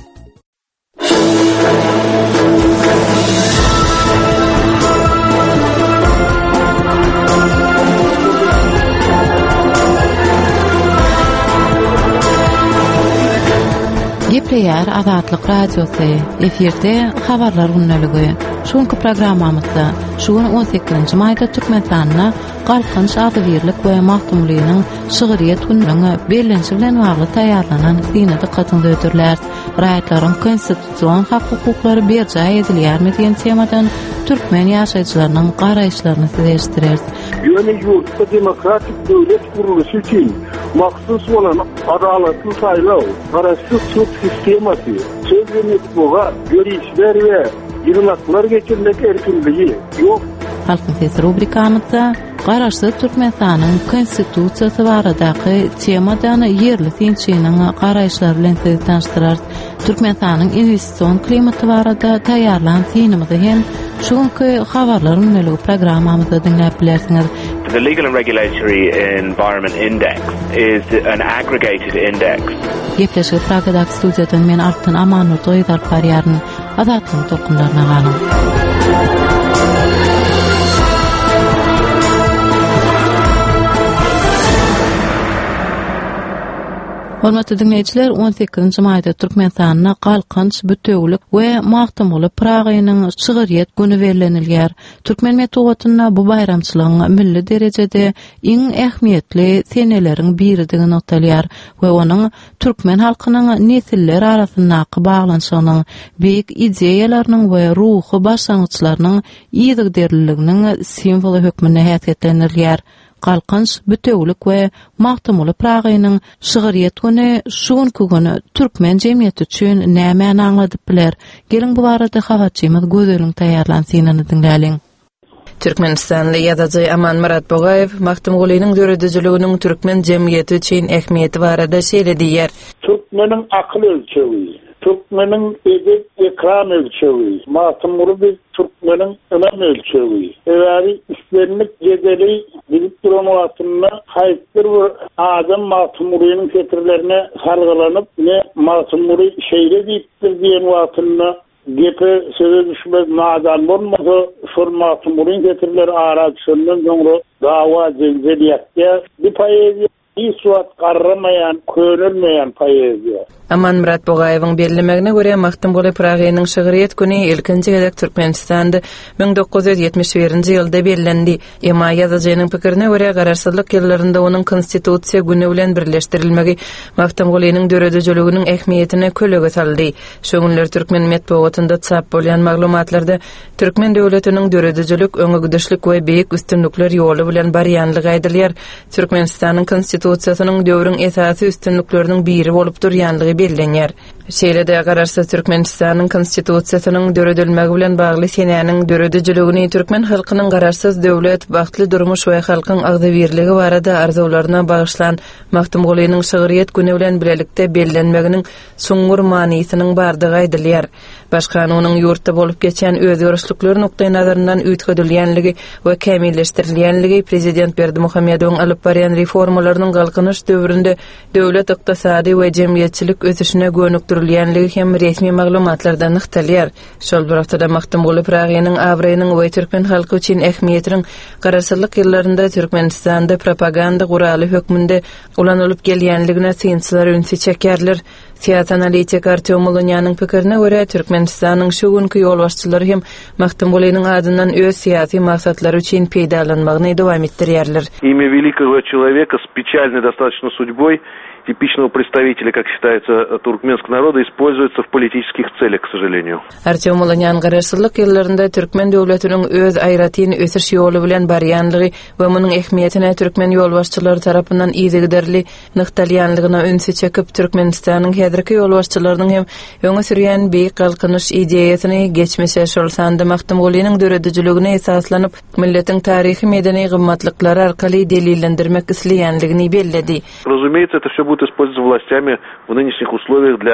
Gepleýär Azatlyk radiosy. Efirde habarlar günneligi. Şonky programmamyzda şuň on sekizinji maýda Türkmenistanyna galkynç agdyrlyk we mahkumlygynyň şygyryýet gününe bellenşi bilen bagly taýýarlanan dini dikkatyny öýdürler. Raýatlaryň konstitusiýon hak hukuklary berja edilýärmi diýen temadan türkmen ýaşaýjylarynyň garaýşlaryny sizleşdirer. Ýöne ýurtda demokratik döwlet guruluşy üçin maksus bolan adalatly saýlaw, garaşsyz sud sistematy, söýlenip boga görüşler we ýylaklar geçirmek erkinligi ýok. Halkyň sesi rubrikamyzda garaşsyz Türkmenistanyň konstitusiýasy baradaky temadan ýerli tinçliginiň garaýşlary bilen sizi tanıştyrar. Türkmenistanyň investisiýon klimaty barada taýýarlanan synymyzy hem şuňky habarlaryň neligi programmamyzda dinläp bilersiňiz. The Legal and Regulatory Environment Index is an aggregated index. Gepleşi Pragadak studiýadan men Artan Amanur doýdar barýaryn Azatlyň tokunlaryna ganyň. Hormatly dinleýijiler, on sekizinji maýda Türkmenistanyna galkynç bütewlik we mahkumlyk pragynyň şygyryýet güni berilenilýär. Türkmen metowatyna bu bayramçylygyň milli derejede iň ähmiýetli seneleriň biridigini notalýar we onuň türkmen halkynyň nesiller arasyndaky baglanyşynyň, beýik ideýalarynyň we ruhy başlangyçlarynyň ýygyderliliginiň simwolu hökmüne häsiýetlenilýär. Galkynç bütewlik we mahkumlyk pragynyň şygyryýet güni şuňky güni türkmen jemgyýeti üçin näme aňladyp biler? Gelin bu barada habarçymyz gözleriň taýýarlan synany dinläliň. Türkmenistanly ýazyjy Aman Murat Bogaýew mahkumlygynyň döredijliginiň türkmen jemgyýeti üçin ähmiýeti barada şeýle diýer. Türkmeniň akly ölçeği, Türkmeniň edep ekran ölçeği, mahkumlyk Türkmeniň önem ölçeği. Eğeri işlerlik gedeli bilip duran wagtynda haýytdyr bir adam mahkumlygynyň ketirlerine hargalanyp ne mahkumly şeýle diýipdir diýen wagtynda gepe söze düşmez nadan bolmasa şol mahkumlygyň ketirleri araşdyrmadan soňra dawa jenjeliyetde bir paýezy hiç suat qarramayan, könülmeyen poeziya. Aman Murat Bogaýewiň bellemegine görä mahkumly pragynyň şygyryýet güni ilkinji gezek Türkmenistanda bin dokuz yüz ýetmiş birinji ýylda bellendi. Emma ýazyjynyň pikirine görä garaşsyzlyk ýyllarynda onuň konstitusiýa güni bilen birleşdirilmegi mahkumlygynyň döredijliginiň ähmiýetine kölege saldy. Şoňunlar türkmen medeniýetinde çap bolýan maglumatlarda türkmen döwletiniň döredijilik, öňügdüşlik we beýik üstünlikler ýoly bilen barýanlygy aýdylýar. Türkmenistanyň konstitusiýasynyň döwrüň esasy üstünlikleriniň biri bolup durýanlygy bellenýär. Şeýle-de garaşsyz Türkmenistanyň konstitusiýasynyň döredilmegi bilen bagly senäniň döredijiligini türkmen halkynyň garaşsyz döwlet, bagtly durmuş we halkyň agdybirligi barada arzularyna bagyşlan mahkumlygynyň şygyryýet güni bilen bilelikde bellenmeginiň soňgur manysynyň bardygy aýdylýar. Başka onuň ýurtda bolup geçen özgörüşlikler nokta nazaryndan üýtgedilýänligi we kämilleşdirilýänligi prezident Berdimuhammedowyň alyp barýan reformalarynyň galkynyş döwründe döwlet ykdysady we jemgyýetçilik ösüşine gönükdirilýänligi hem resmi maglumatlardan ykdalýar. Şol bir haftada mahkumly pragynyň awraýynyň we türkmen halky üçin ähmiýetiniň garaşsyzlyk ýyllarynda Türkmenistanda propaganda guraly hökmünde ulanylyp gelýänligine synçylar ünsi çekerler. Siyasi analitik Artyom Molonyanyň pikirine görä Türkmenistanyň şu günkü ýolbaşçylary hem mahkumlygynyň adyndan öz siyasi maksatlary üçin peýdalanmagyny dowam etdirýärler. Имя великого человека с печальной достаточно судьбой, типичного представителя, как считается, туркменского народа, используется в политических целях, к сожалению. Artyom Molonyan garaşsyzlyk ýyllarynda türkmen döwletiniň öz aýratyny ösüş ýoly bilen barýanlygy we munyň ähmiýetine türkmen ýolbaşçylary tarapyndan ýygyderli nykdalýanlygyna ünsi çekip Türkmenistanyň häzirki ýolbaşçylarynyň hem öňe sürýän beýik galkynyş ideýasyny geçmişe şol sanda mahkumlygynyň döredijiligine esaslanyp milletiň taryhy medeni gymmatlyklary arkaly delillendirmek isleýänligini belledi. Разумеется, это всё будет использоваться властями в нынешних условиях для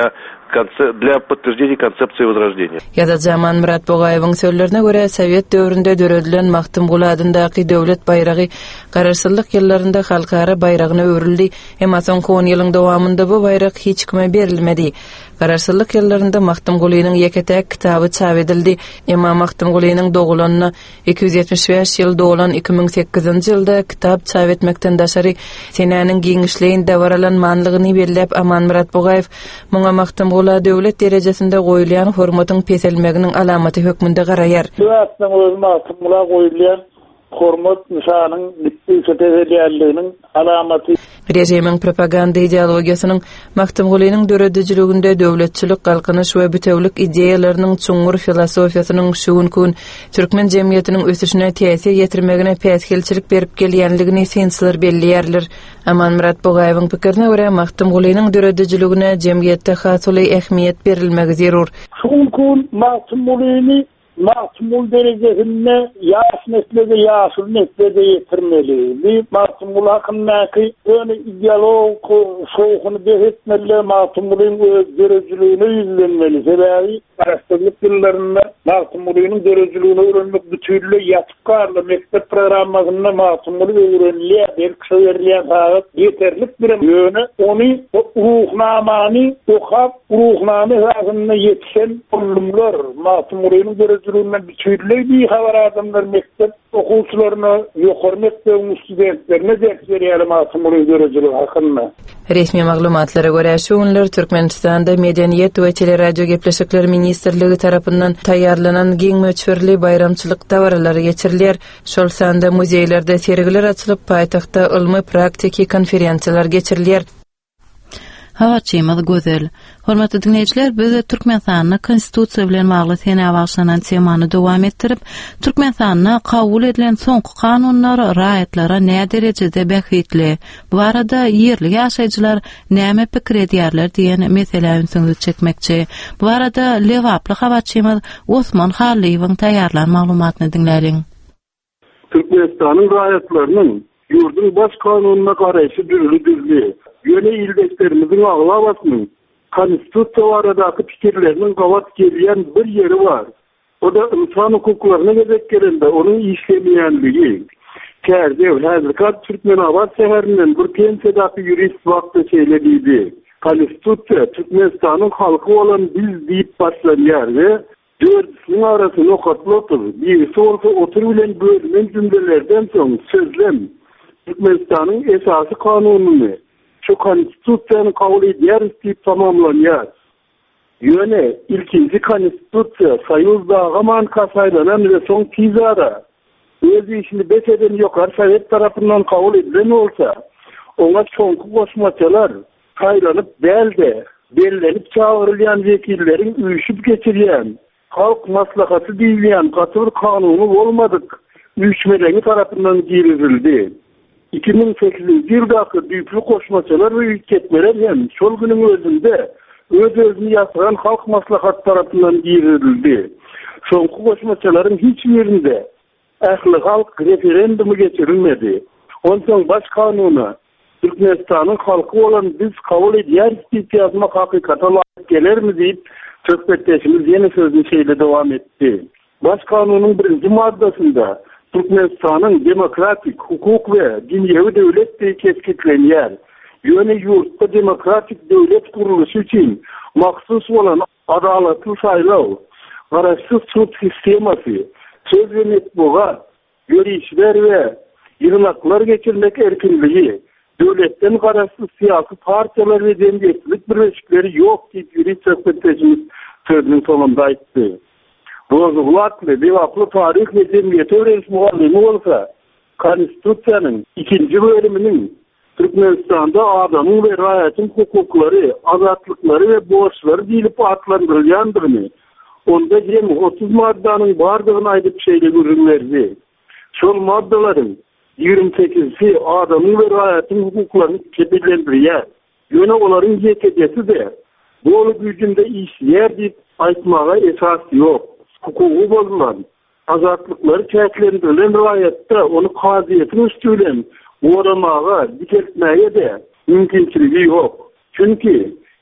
для подтверждения концепции возрождения. Ýa-da Zaman Murat Bogaýewiň sözlerine görä Sowet döwründe döredilen Mahtum Gul adyndaky döwlet bayragy gararsızlyk ýyllarynda halkara bayragyna öwrildi. Emma soňky on ýylyň dowamında bu bayrak hiç kime berilmedi. Gararsızlyk ýyllarynda Mahtum Gulynyň ýeketäk kitaby çap edildi. Emma Mahtum Gulynyň dogulanyna iki yüz ýetmiş beş ýyl dogulan iki ming sekizinji ýylda kitap çap etmekden daşary senäniň giňişleýinde waralanmanlygyny belläp Aman Murat Bogaýew muňa Mahtum Gula döwlet derejesinde goýulýan hormatyň peselmeginiň alamaty hökmünde garaýar. Döwletniň özü Mahtum Gula goýulýan hormat nişanyň bitdi setelýärliginiň alamaty. Rejimiň propaganda ideologiýasynyň Mahtum Gulynyň döredijiliginde döwletçilik, galkynyş we bütewlik ideýalarynyň çuňur filosofiýasynyň şuwunkun türkmen jemgyýetiniň ösüşine täsir ýetirmegine päsgelçilik berip gelýänligini sensler belliýärler. Aman Murat Bogaýewiň pikirine görä Mahtum Gulynyň döredijiligine jemgyýetde hasyly ähmiýet berilmegi zerur. Şuwunkun Mahtum Gulyny Mahtumul derejesinde yaş neslege yaşıl neslege yetirmeli. Bir Mahtumul hakkındaki öyle ideolog soğukunu behetmeli, Mahtumul'un dereciliğine yüzlenmeli. Sebebi araştırılık yıllarında Mahtumul'un dereciliğine öğrenmek bütünlüğü yatıp karlı mektep programmasında Mahtumul'u öğrenliğe bir kısa verilen sağlık yeterlik bir yönü. Onu ruhnamani okap, ruhnamı hakkında yetişen olumlar Mahtumul'un dereciliğine Zulundan bütünlüğü bir haber adamlar mektep okuwçylaryna ýokary mektebiň studentlerine ders berýär Mahtumul derejelik hakynda. Resmi maglumatlara görä şu günler Türkmenistanda Medeniýet we Teleradio gepleşikleri ministrligi tarapyndan taýýarlanan giň möçberli bayramçylyk dawarlary geçirilýär. Şol sanda muzeýlerde sergiler açylyp, paýtagtda ilmi praktiki konferensiýalar geçirilýär. Hawa çymaly gözel. Hormatly dinleýijiler, biz Türkmenistanyň konstitusiýa bilen bagly sene başlanan temany dowam etdirip, Türkmenistanyna kabul edilen soňky kanunlary raýatlary näme derejede bähitli, bu arada ýerli ýaşaýjylar näme pikir edýärler diýen meselelerni söňüze çekmekçi. Bu arada lewaply hawa çymaly Osman Hallyýewiň taýýarlan maglumatyny dinläriň. Türkmenistanyň raýatlarynyň ýurdun baş kanunyna garaşy düzgünligi Yöne ildeklerimizin ağlamasının konstitusiya aradaky pikirlerinin gavat gelýän bir yeri var. O da insan hukuklaryna gezek gelende onun işlemýänligi. Kärde häzirki Türkmen Awaz şäherinden bir pensiýadaky jurist wagtda söýlediydi. Konstitusiya Türkmenistanyň halky bolan biz diýip başlanýar we dördüsiniň arasyny okatlatyr. Birisi bolsa otur bilen bölünen cümlelerden soň sözlem Türkmenistanyň esasy kanunyny şu konstitusiýany kabul edýär diýip tamamlanýar. Ýöne ilkinji konstitusiýa Soýuzdagy manka saýlanan we soň tizara öz işini beşeden ýokary Sowet tarapyndan kabul edilen bolsa, oňa çoňky goşmaçalar saýlanyp belde, bellenip çağırylýan wekilleriň üýşüp geçirýän, halk maslahaty diýilýän gatyr kanuny bolmadyk, üýtmeleri tarapyndan girildi. iki ming sekizinji ýyldaky büyüklü koşmaçalar we ýetmeler hem şol güniň özünde öz özüni ýasagan halk maslahat tarapyndan girildi. Soňky koşmaçalaryň hiç ýerinde ähli halk referendumy geçirilmedi. Ondan baş kanuny Türkmenistanyň halky bolan biz kabul edýär diýip ýazmak hakykata laýyk gelermi diýip söhbetdeşimiz ýene sözüni şeýle dowam etdi. Baş kanunyň birinji maddasynda Türkmenistanyň demokratik, hukuk we dinýewi döwlet diýip keskitlenýär. Ýöne ýurtda demokratik döwlet guruluşy üçin maksus bolan adalatly saýlaw, garaşsyz sud sistemasy, söz we metbuga, ýörişler we ýyrnaklar geçirmek erkinligi, döwletden garaşsyz syýasy partiýalar we jemgyýetçilik birleşikleri ýok diýip ýurist söhbetdeşimiz sözüniň sonunda aýtdy. Bozgulatly, lewaply taryh we jemgyýet öwrenişi muallimi bolsa, konstitusiýanyň ikinji bölüminiň Türkmenistanda adamyň we raýatyň hukuklary, azatlykları we borçlary diýilip atlandyrylýandyryny, onda hem otuz maddanyň bardygyny aýdyp şeýle görünlerdi. Şol maddalaryň ýigirmi sekizisi adamyň we raýatyň hukuklaryny kepillendirýär. Ýöne olaryň ýetejesi de bolu güýjünde işleýär diýip aýtmaga esas ýok. Hukuky bozulan, azatlıkları çäklendirilen raýatda onu kaziyetin üstülen uğramağa, dikeltmeye de mümkinçiligi yok. Çünkü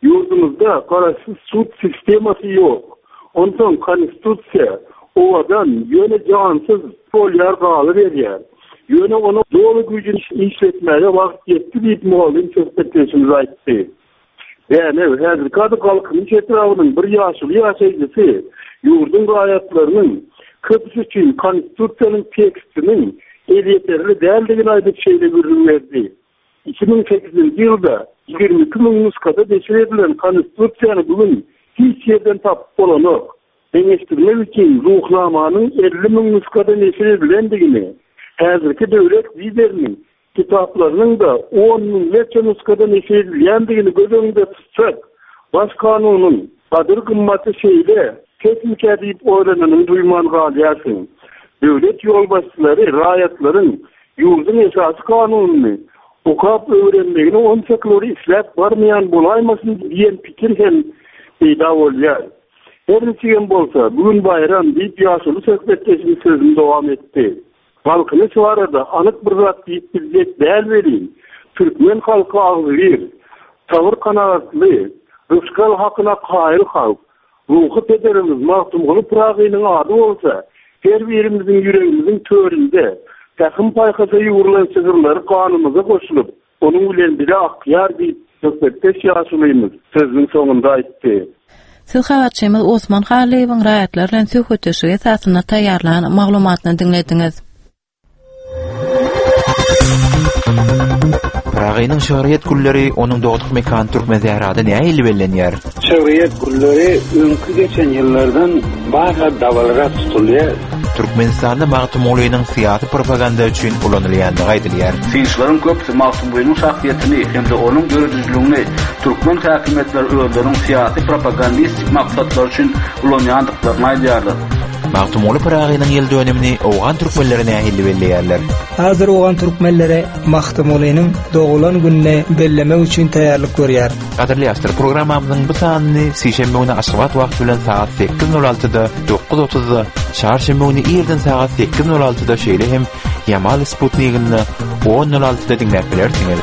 Yurdumuzda qarasız sud sisteması yok. Ondan konstitusiya ovadan yöne cansız polyar qalı veriyor. Yöne onu doğru gücün işletmeye vakit yetti deyip muhalin söhbetleşimiz aytti. Yani hazır kadı kalkının etrafının bir yaşlı yaşayıcısı yurdun gayetlerinin köpüsü için konstitusiyanın tekstinin el yeterli değerligini aydık şeyle görünmezdi. iki bin sekizinci yılda yirmi iki bin nuskada deşir edilen konstitusiyanı bugün hiç yerden tapıp olanı deneştirmek için ruhlamanın elli bin nuskada neşir edilendiğini, hazırki devlet liderinin kitaplarının da on binlerce nuskada neşir edilendiğini göz önünde tutsak, baş kanunun kadir kımmatı şeyle teknik edip öğreninin duyman galiyarsın. Devlet yolbaşçıları, rayetlerin yurdun esası kanununu okap öğrenmeyini on seklori islat varmayan bulaymasın diyen fikir hem peyda oluyor. Her nesigen bolsa bugün bayram deyip yaşılı söhbetleşin sözünü devam etti. Halkını şu arada anık bir zat deyip bizzet değer vereyim. Türkmen halkı ağır, tavır kanaatlı, rıskal hakkına kail halk, ruhu pederimiz Mahtumulu Pırağı'nın adı olsa, her birimizin yüreğimizin töründe, takım paykasa yuğrulan sızırları kanımıza koşulup, onun bilen bile akyar deyip söhbetleş yaşılıyımız sözün sonunda aytti. Siz havatçımız Osman Xaliýewiň raýatlaryň söhbetleşigi esasynda taýýarlanan maglumatyny dinlediniz. Pırağı'nın şöhriyet gülleri onun doğduk mekan Türkmen Zehra'da ne ayılı bellenýär? Şöhriyet gülleri öňkü geçen ýyllardan baga davalara tutulýar. Türkmenistanda Magtumulynyň syýasy propaganda üçin ulanylýandygy aýdylýar. Finçlaryň köpüsi Magtumulynyň şahsiýetini hemde onuň görüjlüligini türkmen häkimetleri özleriň syýasy propagandistik maksatlar üçin ulanýandyklaryny aýdýarlar. Magtumuly Pırağı'nın ýyl dönemini owgan türkmenlerine ähilli belleýärler. Hazır owgan türkmenlere Magtumulynyň dogulan gününe bellemek üçin taýýarlyk görýär. Gaderli ýaşlar programmamyzyň bu sanyny sişembe güni Aşgabat wagty bilen saat sekiz nol altyda, dokuz otuzda, çarşembe güni ýerden saat sekiz nol altyda şeýle hem Yamal Sputnik'inde on nol altyda dinläp bilersiňiz.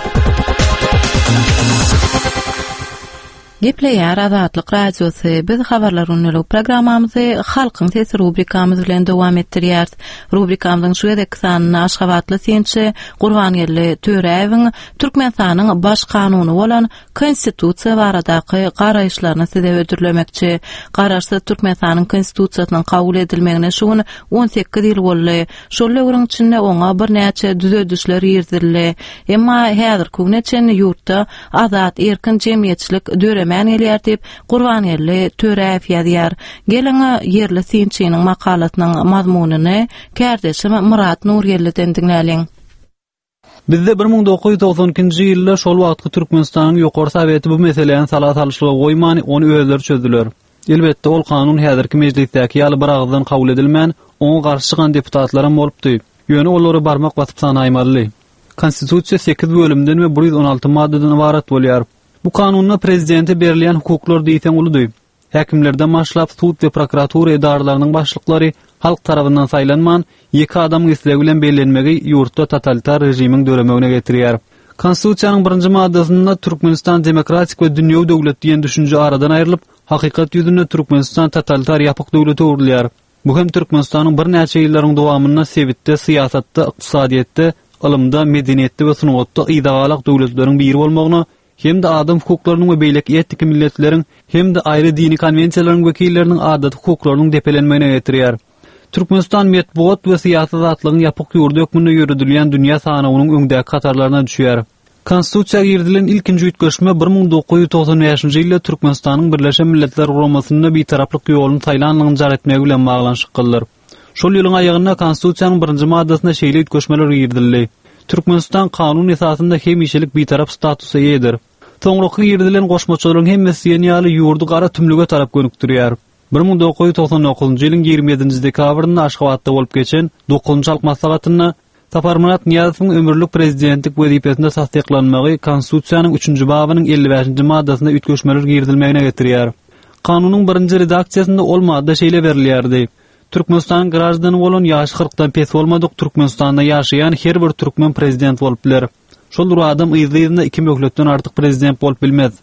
Gepleýär Azatlyk radiosy biz habarlar unulyp programmamyzy halkyň sesi rubrikamyz bilen dowam etdirýär. Rubrikamyzyň şu edek sanyny Aşgabatly sençi Gurbanýerli Töreýewiň Türkmenistanyň baş kanuny bolan konstitusiýa baradaky garaýşlaryny size ödürlemekçi. Garaşsa Türkmenistanyň konstitusiýasynyň kabul edilmegine şuň on sekiz ýyl boldy. Şol ýylgyň içinde oňa bir näçe düzedişler ýerdirildi. Emma häzir köňeçen ýurtda azat erkin jemgyýetçilik döre men elýär diýip Gurbanýerli Töreýew ýazýar. Geliňi ýerli sinçiniň makalatynyň mazmunyny kärdeşim Murat Nurýerliden dinläliň. Bizde bir ming dokuz ýüz doksan ikinji ýylda şol wagtky Türkmenistanyň ýokary soweti bu meseleni salat alşyga goýmany ony özleri çözdüler. Elbetde ol kanun häzirki mejlisdäki ýaly bir agzdan kabul edilmän, oňa garşy çykan deputatlaram bolupdy. Ýöne olary barmak basyp sanaýmaly. Konstitusiýa sekiz bölümden we bir ýüz on alty maddadan ibarat bolýar. Bu kanunna prezidenti berilýän hukuklar diýsen uludy. Häkimlerden başlap sud we prokuratura edaralarynyň başlyklary halk tarapyndan saýlanman iki adam islegi bilen bellenmegi ýurtda totalitar rejimiň döремegine getirýär. Konstitusiýanyň birinji maddasynda Türkmenistan demokratik we dünýäwi döwlet diýen düşünje aradan aýrylyp, hakykat ýüzünde Türkmenistan totalitar ýapyk döwlete urilýar. Bu hem Türkmenistanyň bir näçe ýyllaryň dowamyna sewitde, syýasatda, ykdysadyýetde, ilmde, medeniýetde we sungatda ýydagalak döwletleriň biri bolmagyny hem de adam hukuklarynyň we beýlek etnik milletleriň hem de aýry dini konwensiýalaryň wekilleriniň adat hukuklarynyň depelenmegine getirýär. Türkmenistan metbuat we syýasat atlygyň ýapyk ýurda hökmünde ýürüdilýän dünýä sanawynyň öňdäki katarlaryna düşýär. Konstitusiýaga girdilen ilkinji ýetgeşme bir ming dokuz ýüz toksan beşinji ýylda Türkmenistanyň Birleşen Milletler Guramasyna bitaraplyk ýoluny taýlanlygyny jar etmegi bilen baglanşyk kıldyr. Şol ýylyň aýagynda Konstitusiýanyň birinji maddasyna şeýle ýetgeşmeler girdildi. Türkmenistan kanun esasında hemişelik bir taraf statusu ýedir. Soňraky girdilen goşmaçylaryň hemmesi ýaly ýurdu gara tümlüge tarap gönükdirýär. bir ming dokuz ýüz toksan dokuzynjy ýylyň ýigirmi ýedinji dekabrynda Aşgabatda bolup geçen dokuzynjy halk maslahatyna Saparmurat Niýazowyň ömürlük prezidentlik wezipesinde tasdiklanmagy Konstitusiýanyň üçünji babynyň elli beşinji maddasyna ütgeşmeler girdilmegine getirýär. Kanunyň birinji redaksiýasynda ol madda şeýle berilýärdi. Türkmenistanyň grajdyny bolan ýaşy kırkdan pes bolmadyk Türkmenistanda ýaşaýan her bir türkmen prezident bolup biler. Şol bir adam ýzyna iki möhletden artyk prezident bolup bilmez.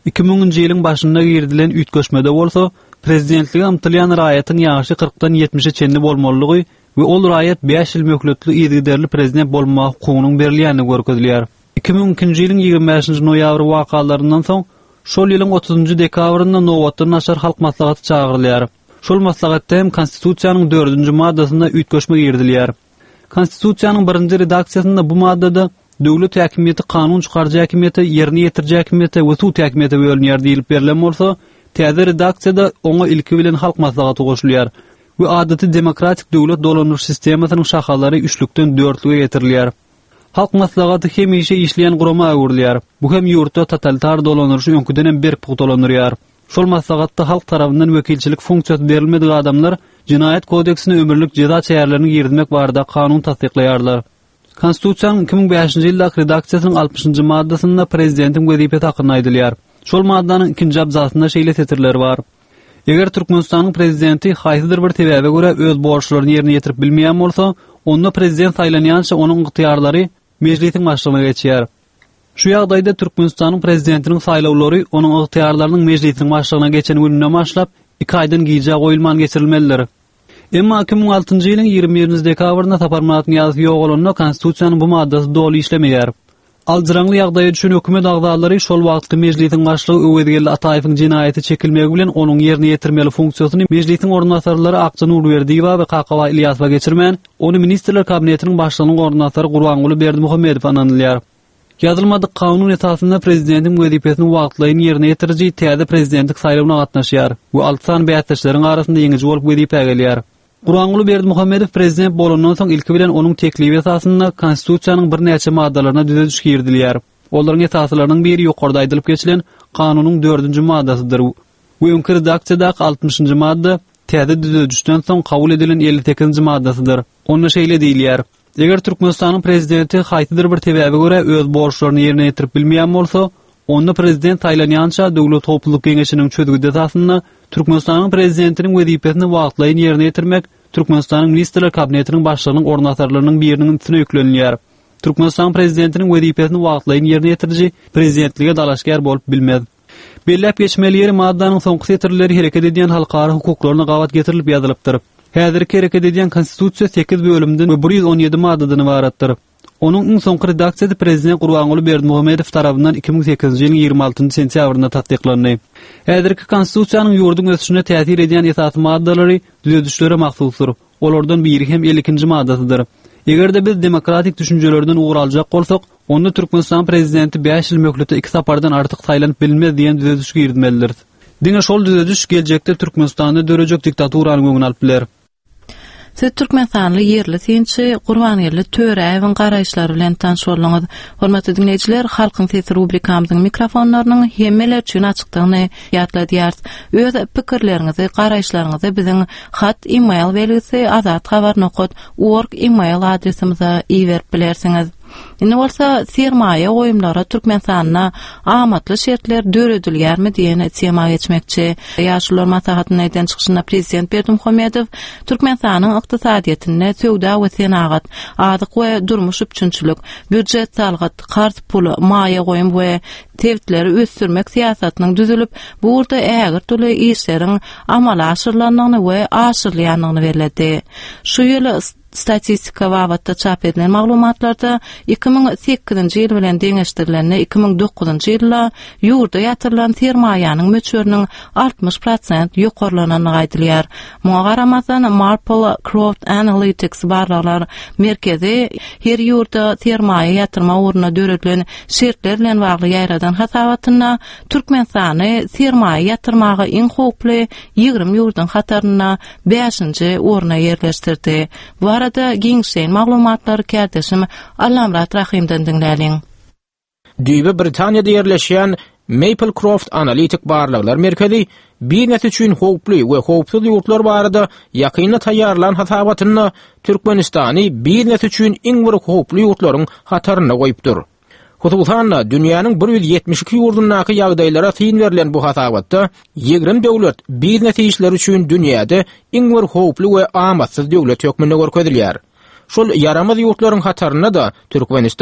iki miňinji ýylyň başynda girdilen üýtgeşmede bolsa, prezidentligi ymtylýan raýatyň ýaşy kırkdan ýetmişe çenli bolmalygy we ol raýat beş ýyl möhletli ýergiderli prezident bolmak hukugynyň berilýänini görkezýär. iki miň ikinji ýylyň ýygrimi beşinji noýabr wakalaryndan soň şol ýylyň otuzunjy dekabrynda Nowatdan naşar halk maslahaty çagyrylýar. Şol maslahatda hem konstitusiýanyň dördünji maddasynda üýtgeşme girdilýär. Konstitusiýanyň birinji redaksiýasynda bu maddada döwlet häkimiýeti kanun çykarjy häkimiýeti, ýerine ýetirjy häkimiýeti we suw häkimiýeti bölünýär diýilip berilen bolsa, täze redaksiýada oňa ilki bilen halk maslahaty goşulýar we adaty demokratik döwlet dolanyş sistemasynyň şahalary üçlükden dörtlüge getirilýär. Halk maslahaty hemişe işleýän gurama öwrülýär. Bu hem ýurtda totalitar dolanyşy öňküden bir putolanýar. Şol maslahatda halk tarapyndan wekilçilik funksiýasy berilmediği adamlar Jinayet kodeksine ömürlük ceza çäýerlerini girdirmek barada kanun tasdiklaýarlar. Konstitusiýanyň iki miň beşinji ýyldaky redaksiýasynyň altmışynjy maddasynda prezidentiň wezipeti hakyna aýdylýar. Şol maddanyň ikinji abzasynda şeýle setirler bar. Eger Türkmenistanyň prezidenti haýsydyr bir sebäbe görä öz borçlaryny ýerine ýetirip bilmeýän bolsa, onda prezident saýlanýança onuň ygtyýarlary meclisiň başlygyna geçýär. Şu ýagdaýda Türkmenistanyň prezidentiniň saýlawlary onuň ygtyýarlarynyň meclisiň başlygyna geçen günden başlap iki aýdan gije goýulman geçirilmelidir. Emma iki miň altynjy ýylyň ýygrimi birinji dekabrynda taparmatyň ýazy ýok bolanyna konstitusiýanyň bu maddasy dogly işlemeýär. Aldyraňly ýagdaýa düşen hökümet agdalary şol wagtky meclisiň başlygy Öwedgeli Ataýewiň jinaýaty çekilmegi bilen onuň ýerine ýetirmeli funksiýasyny meclisiň ornatyrlary Akçy Nurberdiýewa we Kakawa Ilyasowa geçirmän, onu ministrler kabinetiniň başlygynyň ornatary Gurbanguly Berdimuhammedow ananylýar. Ýazylmadyk kanun esasynda prezidentiň wezipetini wagtlaýyn ýerine ýetirji täze prezidentlik saýlawyna gatnaşýar we alty san beýatdaşlaryň arasynda ýeňiji bolup wezipä gelýär. Gurbanguly Berdimuhammedow prezident bolandan soň ilki bilen onuň teklibi esasynda konstitusiýanyň bir näçe maddalaryna düzeliş girdilýär. Olaryň esaslarynyň biri ýokarda aýdylyp geçilen kanunyň dördünji maddasydyr. Bu öňkü redaksiýadaky altmışynjy madda täze düzelişden soň kabul edilen elli sekizinji maddasydyr. Onda şeýle diýilýär: Eger Türkmenistanyň prezidenti haýsydyr bir sebäbe görä öz borçlaryny ýerine ýetirip bilmeýän bolsa, onda prezident taýlanýança döwlet howplulyk geňeşiniň çözgüde esasynda Türkmenistanyň prezidentiniň wezipetini wagtlaýyn ýerine ýetirmek Türkmenistanyň ministrler kabinetiniň başlygynyň ornatyrlarynyň biriniň üstüne ýüklenýär. Türkmenistan prezidentiniň wezipetini wagtlaýyn ýerine ýetirji prezidentlige dalaşgar bolup bilmez. Belläp geçmeli ýeri maddanyň soňky setirleri hereket edýän halkara hukuklaryna gawat getirilip ýazylypdyr. Häzirki hereket edýän konstitusiýa sekiz bölümden we bir ýüz on ýedi maddadan ibaratdyr. Onuň iň soňky redaksiýasy prezident Gurbanguly Berdimuhammedow tarapyndan iki miň sekizinji ýylyň ýygrimi altynjy sentýabrynda tasdiklandy. Häzirki konstitusiýanyň ýurdun ösüşine täsir edýän esas maddalary düzelişlere mahsusdyr. Olardan biri hem elli ikinji maddasydyr. Egerde biz demokratik düşüncelerden uğraljak bolsak, onda Türkmenistan prezidenti beş ýyl möhlete iki sapardan artyk saýlanyp bilinmez diýen düzelişe girdimelidir. Diňe şol düzeliş geljekde Türkmenistanda dörejek diktaturanyň öňüne alyp biler. Siz Türkmenistanyň ýerli synçy Gurbanguly Töreýewiň garaýşlary bilen tanış bolňyz. Hormatly dinleýijiler, halkyň sesi rubrikamyzyň mikrofonlarynyň hemmeler üçin açykdygyny ýatladýar. Öz pikirleriňizi, garaýşlaryňyzy biziň hat, e-mail belgisi azat habar nokot org e-mail adresimize iýerip bilersiňiz. Indi bolsa sermaýe goýumlary Türkmenistanyna amatly şertler döredilýärmi diýen tema geçmekçi. Ýaşlar maslahatyny eden çykyşynda prezident Berdimuhammedow Türkmenistanyň ykdysadyýetine söwda we senagat, adyk we durmuş üçinçilik, büdjet salgat, kart pulu, maýa goýum we tewtleri ösdürmek siýasatynyň düzülip, bu urda ägir türlü işleriň amala aşyrlanmagyny we aşyrlanmagyny berildi. Şu ýyly statistika wagtda çap edilen maglumatlarda iki miň sekizinji ýyl bilen deňeşdirilen iki miň dokuzunjy ýylda ýurda ýatyrylan sermaýanyň möçüriniň altmış prosent ýokarlanyny aýdylýar. Muňa garamazdan Marple Croft Analytics barlar merkezi her ýurda sermaýe ýatyrma uruna döredilen şertler bilen bagly ýaýradan hasabatyna Türkmenistany sermaýe ýatyrmagy iň howply ýygrimi ýurdun hataryna beşinji uruna ýerleşdirdi. Bu arada giňşen maglumatlary kärdeşim Allamrat Rahimden dinläliň. Düýbe Britaniýada ýerleşýän Maplecroft Analytic barlaglar merkezi bir näse üçin howply we howpsuz ýurtlar barada ýakynly taýýarlan hasabatyna Türkmenistany bir näse üçin iň bir howply ýurtlaryň hataryna goýupdyr. Hususan dünýäniň bir ýüz ýetmiş iki ýurdundaky ýagdaýlara syn berilen bu hasabatda ýygrimi döwlet bir näse işler üçin dünýäde iň bir howply we amatsyz döwlet hökmüne görkezilýär. Şol yaramaz ýurtlaryň hataryna da Türkmenistan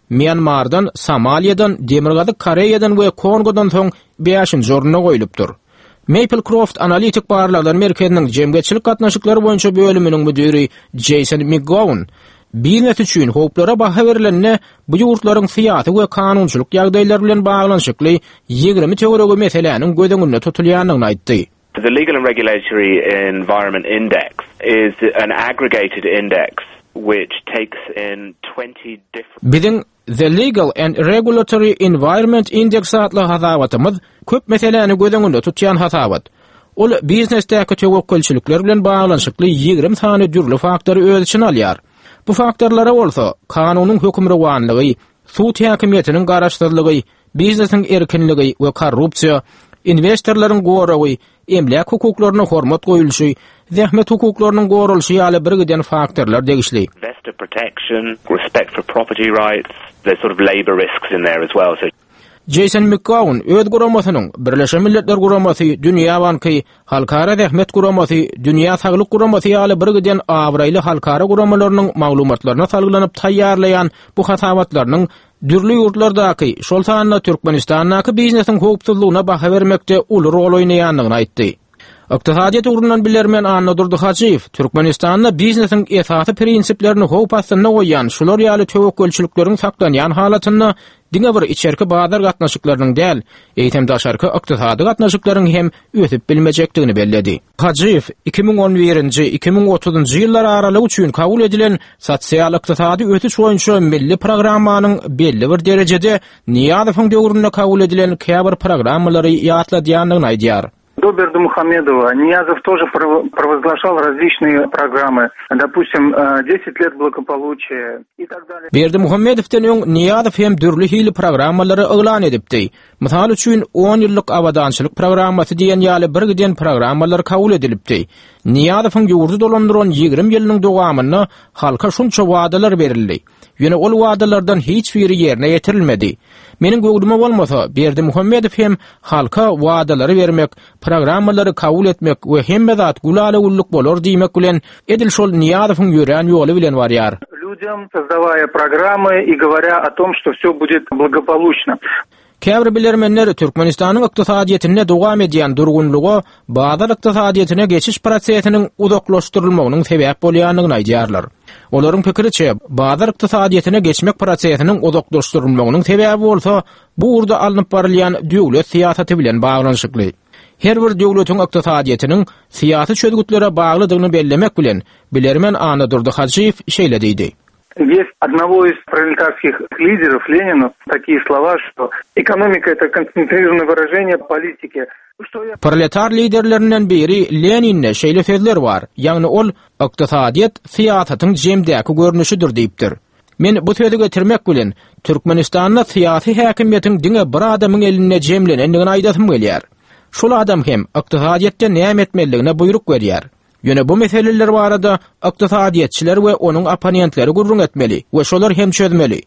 Myanmar'dan, Somaliyadan, Demirgazy Koreyadan we Kongodan soň beşinji oruna goýulypdyr. Maplecroft Analitik Barlaglar Merkezining jemgyçilik gatnaşyklary boýunça bölüminiň müdiri Jason McGowan biznes üçin howplara baha berilende bu ýurtlaryň syýasy we kanunçylyk ýagdaýlary bilen baglanyşykly ýygrimi töweregi meseleniň gödeňinde tutulýanyny aýtdy. The Legal and Regulatory Environment Index is an aggregated index which takes in twenty different Bizim The Legal and Regulatory Environment Index adlı hasawatymyz köp meseleni gödeňinde tutýan hasawat. Ol biznesdäki töwekkülçilikler bilen baglanyşykly ýygrimi sany dürli faktory öz içine alýar. Bu faktorlara bolsa kanunyň hökümranlygy, suwt häkimiýetiniň garaşdyrlygy, biznesiň erkinligi we korrupsiýa, investorlaryň goragy, emlak hukuklaryna hormat goýulşy, zähmet hukuklarynyň gorulşy ýaly bir giden faktorlar degişli. Investor protection, respect for property rights, there's sort of labor risks in there as well. So Jason McGowan öz guramasynyň Birleşen Milletler Guramasy, Dünýä Banky, Halkara Zähmet Guramasy, Dünýä Saglyk Guramasy ýaly bir giden awraýly halkara guramalarynyň maglumatlaryna salgylanyp taýýarlaýan bu hasawatlarynyň dürli ýurtlardaky, şol sanyna Türkmenistanyň biznesiň howpsuzlygyna baha bermekde uly rol oýnaýanlygyny aýtdy. Iqtisadiýat urundan bilermen Anna Durduhajiýew, Türkmenistanyň biznesiň esasy prinsiplerini howp astyna goýan, şular ýaly töwekkülçilikleriň saklanýan halatyny diňe bir içerki bazar gatnaşyklarynyň däl, eýtem daşarky iqtisady gatnaşyklaryň hem ötüp bilmejekdigini belledi. Hajiýew iki ming on birinji iki ming otuzynjy ýyllar aralygy üçin kabul edilen sosial iqtisady ötüş boýunça milli programmanyň belli bir derejede Niýazowyň döwründe kabul edilen käbir programmalary ýatladýanlygyny aýdýar. До Бердымухамедова Ниязов тоже провозглашал различные программы, допустим, десять лет благополучия и так далее. Berdimuhamedowden öň Niýazow hem dürli hili programmalary eglan edipdi. Mysal üçin on ýyllyk awadançylyk programmasy diýen ýaly bir giden programmalar kabul edilipdi. Niýazowyň ýurdu dolandyran ýygrimi ýylynyň dowamyna halka şunça wadalar berildi. Ýöne ol wadalardan hiç biri ýerine ýetirilmedi. Meniň göwdüme bolmasa Berdimuhamedow hem halka wadalary bermek, programmalary kabul etmek we hemme zat gulaly ulluk bolar diýmek bilen edil şol Niýazowyň ýören ýoly bilen barýar. Людям, создавая программы и говоря о том, что всё будет благополучно. Käbir bilermenler Türkmenistanyň ykdysadyýetine dowam edýän durgunlygy bazar ykdysadyýetine geçiş prosesiniň uzaklaşdyrylmagynyň sebäp bolýanyny aýdýarlar. Olaryň pikiriçe, bazar ykdysadyýetine geçmek prosesiniň uzaklaşdyrylmagynyň sebäbi bolsa, bu urda alınıp barylýan döwlet siýasaty bilen baglanyşykly. Her bir döwletiň ykdysadyýetiniň siýasy çözgütlere baglydygyny bellemek bilen bilermen Anna Durduhajiýew şeýle diýdi. Есть одного из пролетарских лидеров, Ленина, такие слова, что экономика – это концентрированное выражение политики. Proletar liderlerinden biri Lenin'le şeýle sözler var. Ýagny ol ykdysadyýet siýasatyň jemdäki görnüşidir diýipdir. Men bu sözi getirmek bilen Türkmenistanyň siýasy häkimiýetiň diňe bir adamyň eline jemlenendigini aýdasym gelýär. Şol adam hem ykdysadyýetde näme etmeligine buyruk berýär. Ýöne bu meseleler barada ykdysadyýetçiler we onuň oponentleri gurrun etmeli we şolar hem çözmeli.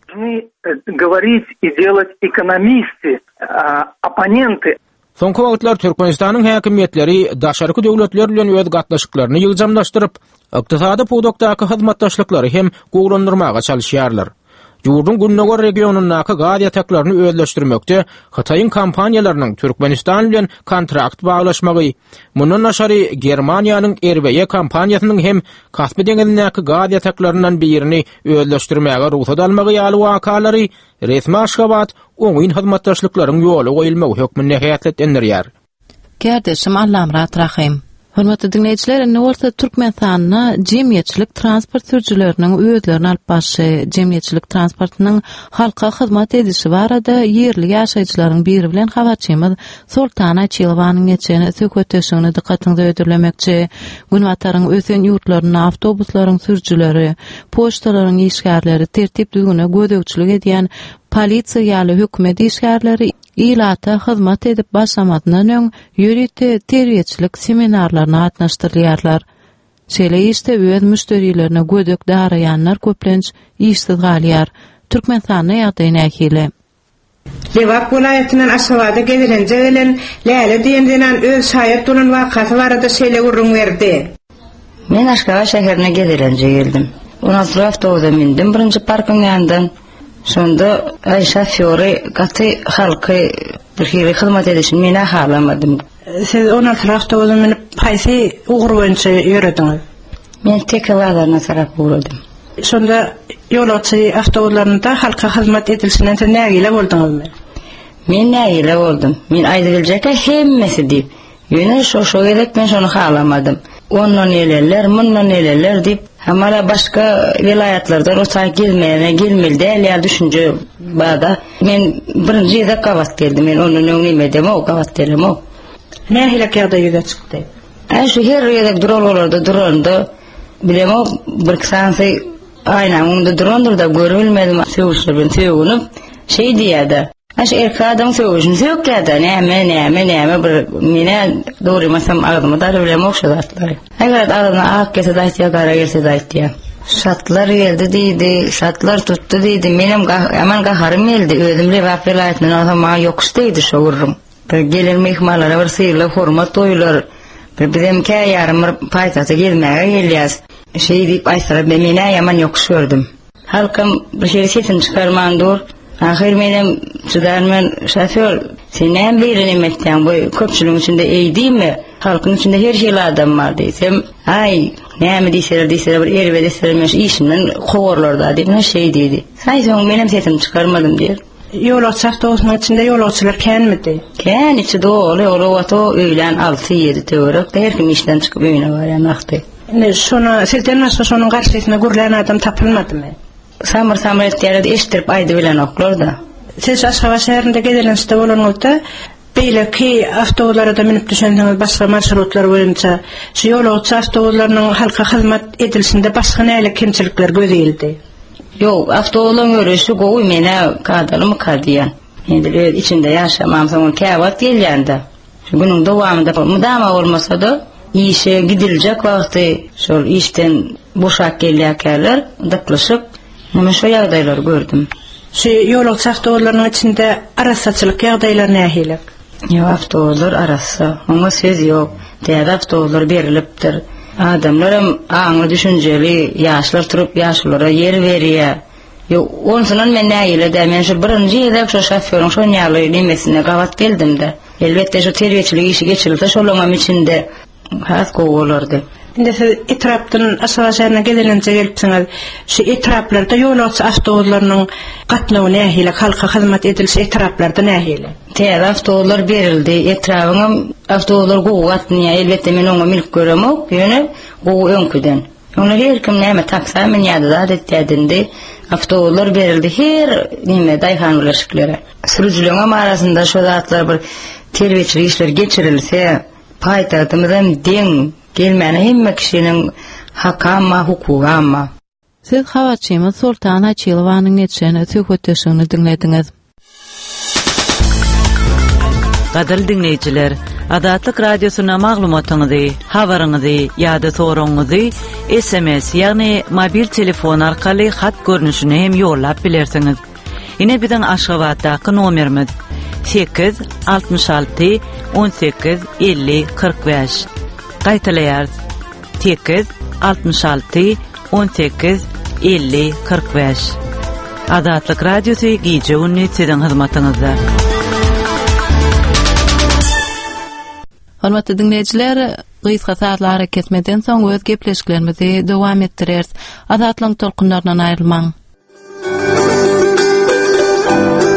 Говорить и делать экономисты, оппоненты. Soňky wagtlar Türkmenistanyň häkimiýetleri daşarky döwletler bilen öz gatnaşyklaryny ýygjamlaşdyryp, ykdysady puwdakdaky hyzmatdaşlyklary hem gowrandyrmaga çalışýarlar. Ýurdun Günnäger regionundaky gaz ýataklaryny özleşdirmekde Hataýyň kampaniýalarynyň Türkmenistan bilen kontrakt baglaşmagy, mundan aşary Germaniýanyň R W E kampaniýasynyň hem Kaspy deňizindäki gaz ýataklarynyň birini özleşdirmäge ruhsat almagy ýaly wakalary resmi Aşgabat oňyn hyzmatdaşlyklaryň ýoly goýulmagy hökmüne häýetlendirýär. Gerdeşim Allam Rahim. Hörmetli dinleyijiler, indi bolsa Türkmenistanyna jemgyýetçilik transport sürjüleriniň özlerini alyp başy, jemgyýetçilik transportynyň halka hyzmat edişi barada ýerli ýaşaýjylaryň biri bilen habarçymyz Sultana Çylwanyň geçen söhbetleşigini dikkatiňize öýdürlemekçi. Günwataryň ösen ýurtlaryna awtobuslaryň sürjüleri, poçtalaryň işgärleri tertip düzgüne gödäwçilik edýän polisiýa ýaly hökümet işgärleri ilata hyzmat edip başlamadydan öň ýürüte terbiýetçilik seminarlaryna gatnaşdyrýarlar. Şeýle iste öz müşterilerine gödök daraýanlar köplenç işsiz galýar. Türkmenistanyň ýagdaýyna ähili. Lewak welaýatynyň Aşgabatda gedilenje bilen Läle diýenden öz şaýat bolan wakasy barada şeýle gurrun berdi. Men Aşgabat şäherine gedilenje geldim. on alty awtobusa mindim birinji parkyň ýanyndan. Şonda ay şoförü gatı halkı bir hili hizmet edişin mene halamadım. Siz on altı avtobusdan minip paysi uğur boyunca yürüdünüz. Men tek valarına taraf uğradım. Şonda yolcu avtobuslarında halka hizmet edilsinden siz nägile boldunuz mı? Men nägile boldum. Men aýdyljaka hemmesi diýip, ýöne şo-şo gerek men şonu halamadım. Ondan elerler, mundan elerler diýip, hamala başka vilayatlardan o tay gelmeyene gelmildi, ya düşünce bada. Men birinci ýerde gavat geldim, men onu öňüme o gavat derim o. Nähile ýagdaý ýüze çykdy? Aşu her ýerde durallarda durandy. Bilem o bir kısansy ayna onda durandır da görülmedim. Söwüşler ben söwünüp şey diýdi. Aş erkek adam söwüşün söwklädi. Näme näme näme bir mene dogrymasam agymy da bilem okşadatlar. Eger aradan ak kese daýtýa gara gelse daýtýa. Şatlar geldi diýdi, şatlar tuttu diýdi. Menem aman gaharym geldi. Özümle wapylaýtyn ama ýokuş diýdi şogurum. Bir gelir mehmanlara bir syrly hormat toýlar. Bir bizimki yarım paytası gelmeye gelýäs. Şey diýip aýsalar mene ýaman ýokuş gördüm. Halkym bir şey sesini çykarmandyr. Ahir menem çydarman şoför senen birini mekten bu köpçülüğün içinde eýdimi? Halkın içinde her şeýle adam bar diýsem, ay näme diýseler diýseler bir erbe diýseler işinden gowurlarda diýip şey diýdi. Saýsoň menem sesimi çykarmadym diýer. Yolcu avtobusunun içinde yolcular kenmidi? Ken içi dolu, oluvato öğlen altı yedi töwerek her kim işten çıkıp öýüne barýan wagty. Ne şonu sizden nasıl şonun garşysynda gürlen adam tapylmadymy? Samır samır etýärdi eşdirip aýdy bilen oklar da. Siz Aşgabat şäherinde gezelenişde bolanňyzda beýle ki avtobuslara minip düşendiňiz başga marşrutlar boýunça şu yolcu avtobuslarynyň halka hizmet edilişinde başga näle kemçilikler gözeldi? Yok, avtobusların örüşü gowy mene kadalym kadiýan. Endi içinde ýaşamam soň käwat gelýärdi. Şu günüň dowamında mudama bolmasa da işe gidiljek wagty şol işten boşak gelýärler, dyklyşyp men şo ýagdaýlar gördüm. Şu ýolcu avtobuslarının içinde arasaçylyk ýagdaýlar nähilek? Ýa avtobuslar arasa, oňa söz ýok. Täze avtobuslar berilipdir. Adamlarım aňy düşünjeli, ýaşlar turup ýaşlara yer berýär. Yo, onsundan men näýile de men şu birinji ýerde şu şoförüň şo ýaly nimesine gawat geldim-de. Elbetde şu terbiýeçilik işi geçirilse şolaňam içinde has gowalardy. Indi siz etrapdan Aşgabat şäherine gelençe gelipsiňiz. Şu etraplarda ýolcu avtobuslarynyň gatnawy nähile, halka hizmet edilişi etraplarda nähile? Täze avtobuslar berildi, etrabyňam avtobuslar gowatny, elbetde men oňa milk göremok, ýöne gowy öňküden. Onu her kim näme taksa men ýa-da etdädindi. Avtobuslar berildi her nime daýhanlaşyklary. Sürüjüleňem arasynda şo zatlar bir terbiýeçilik işler geçirilse, paýtagymyzdan deň gelmeni hemme kişinin hakama, hukukama. Siz havatçymyz Sultan Açylowanyň netşeni söhbetleşigini dinlediňiz. Gadal dinleýijiler, Adatlyk radiosyna maglumatyňyzy, habaryňyzy ýa-da soraňyzy S M S ýagny mobil telefon arkaly hat görnüşine hem ýollap bilersiňiz. Ine biziň Aşgabatdaky nomerimiz sekiz altmış alty on sekiz elli kırk beş. Gaýtalaýar sekiz altmış alty on sekiz elli kırk beş. Adatlyk radiosy gije ünni siziň hyzmatyňyzda. Hormatly dinleýijiler, gysga saatlara kesmeden soň öz gepleşiklerimizi dowam etdirýäris. Adatlyň tolkunlaryna aýrylmaň.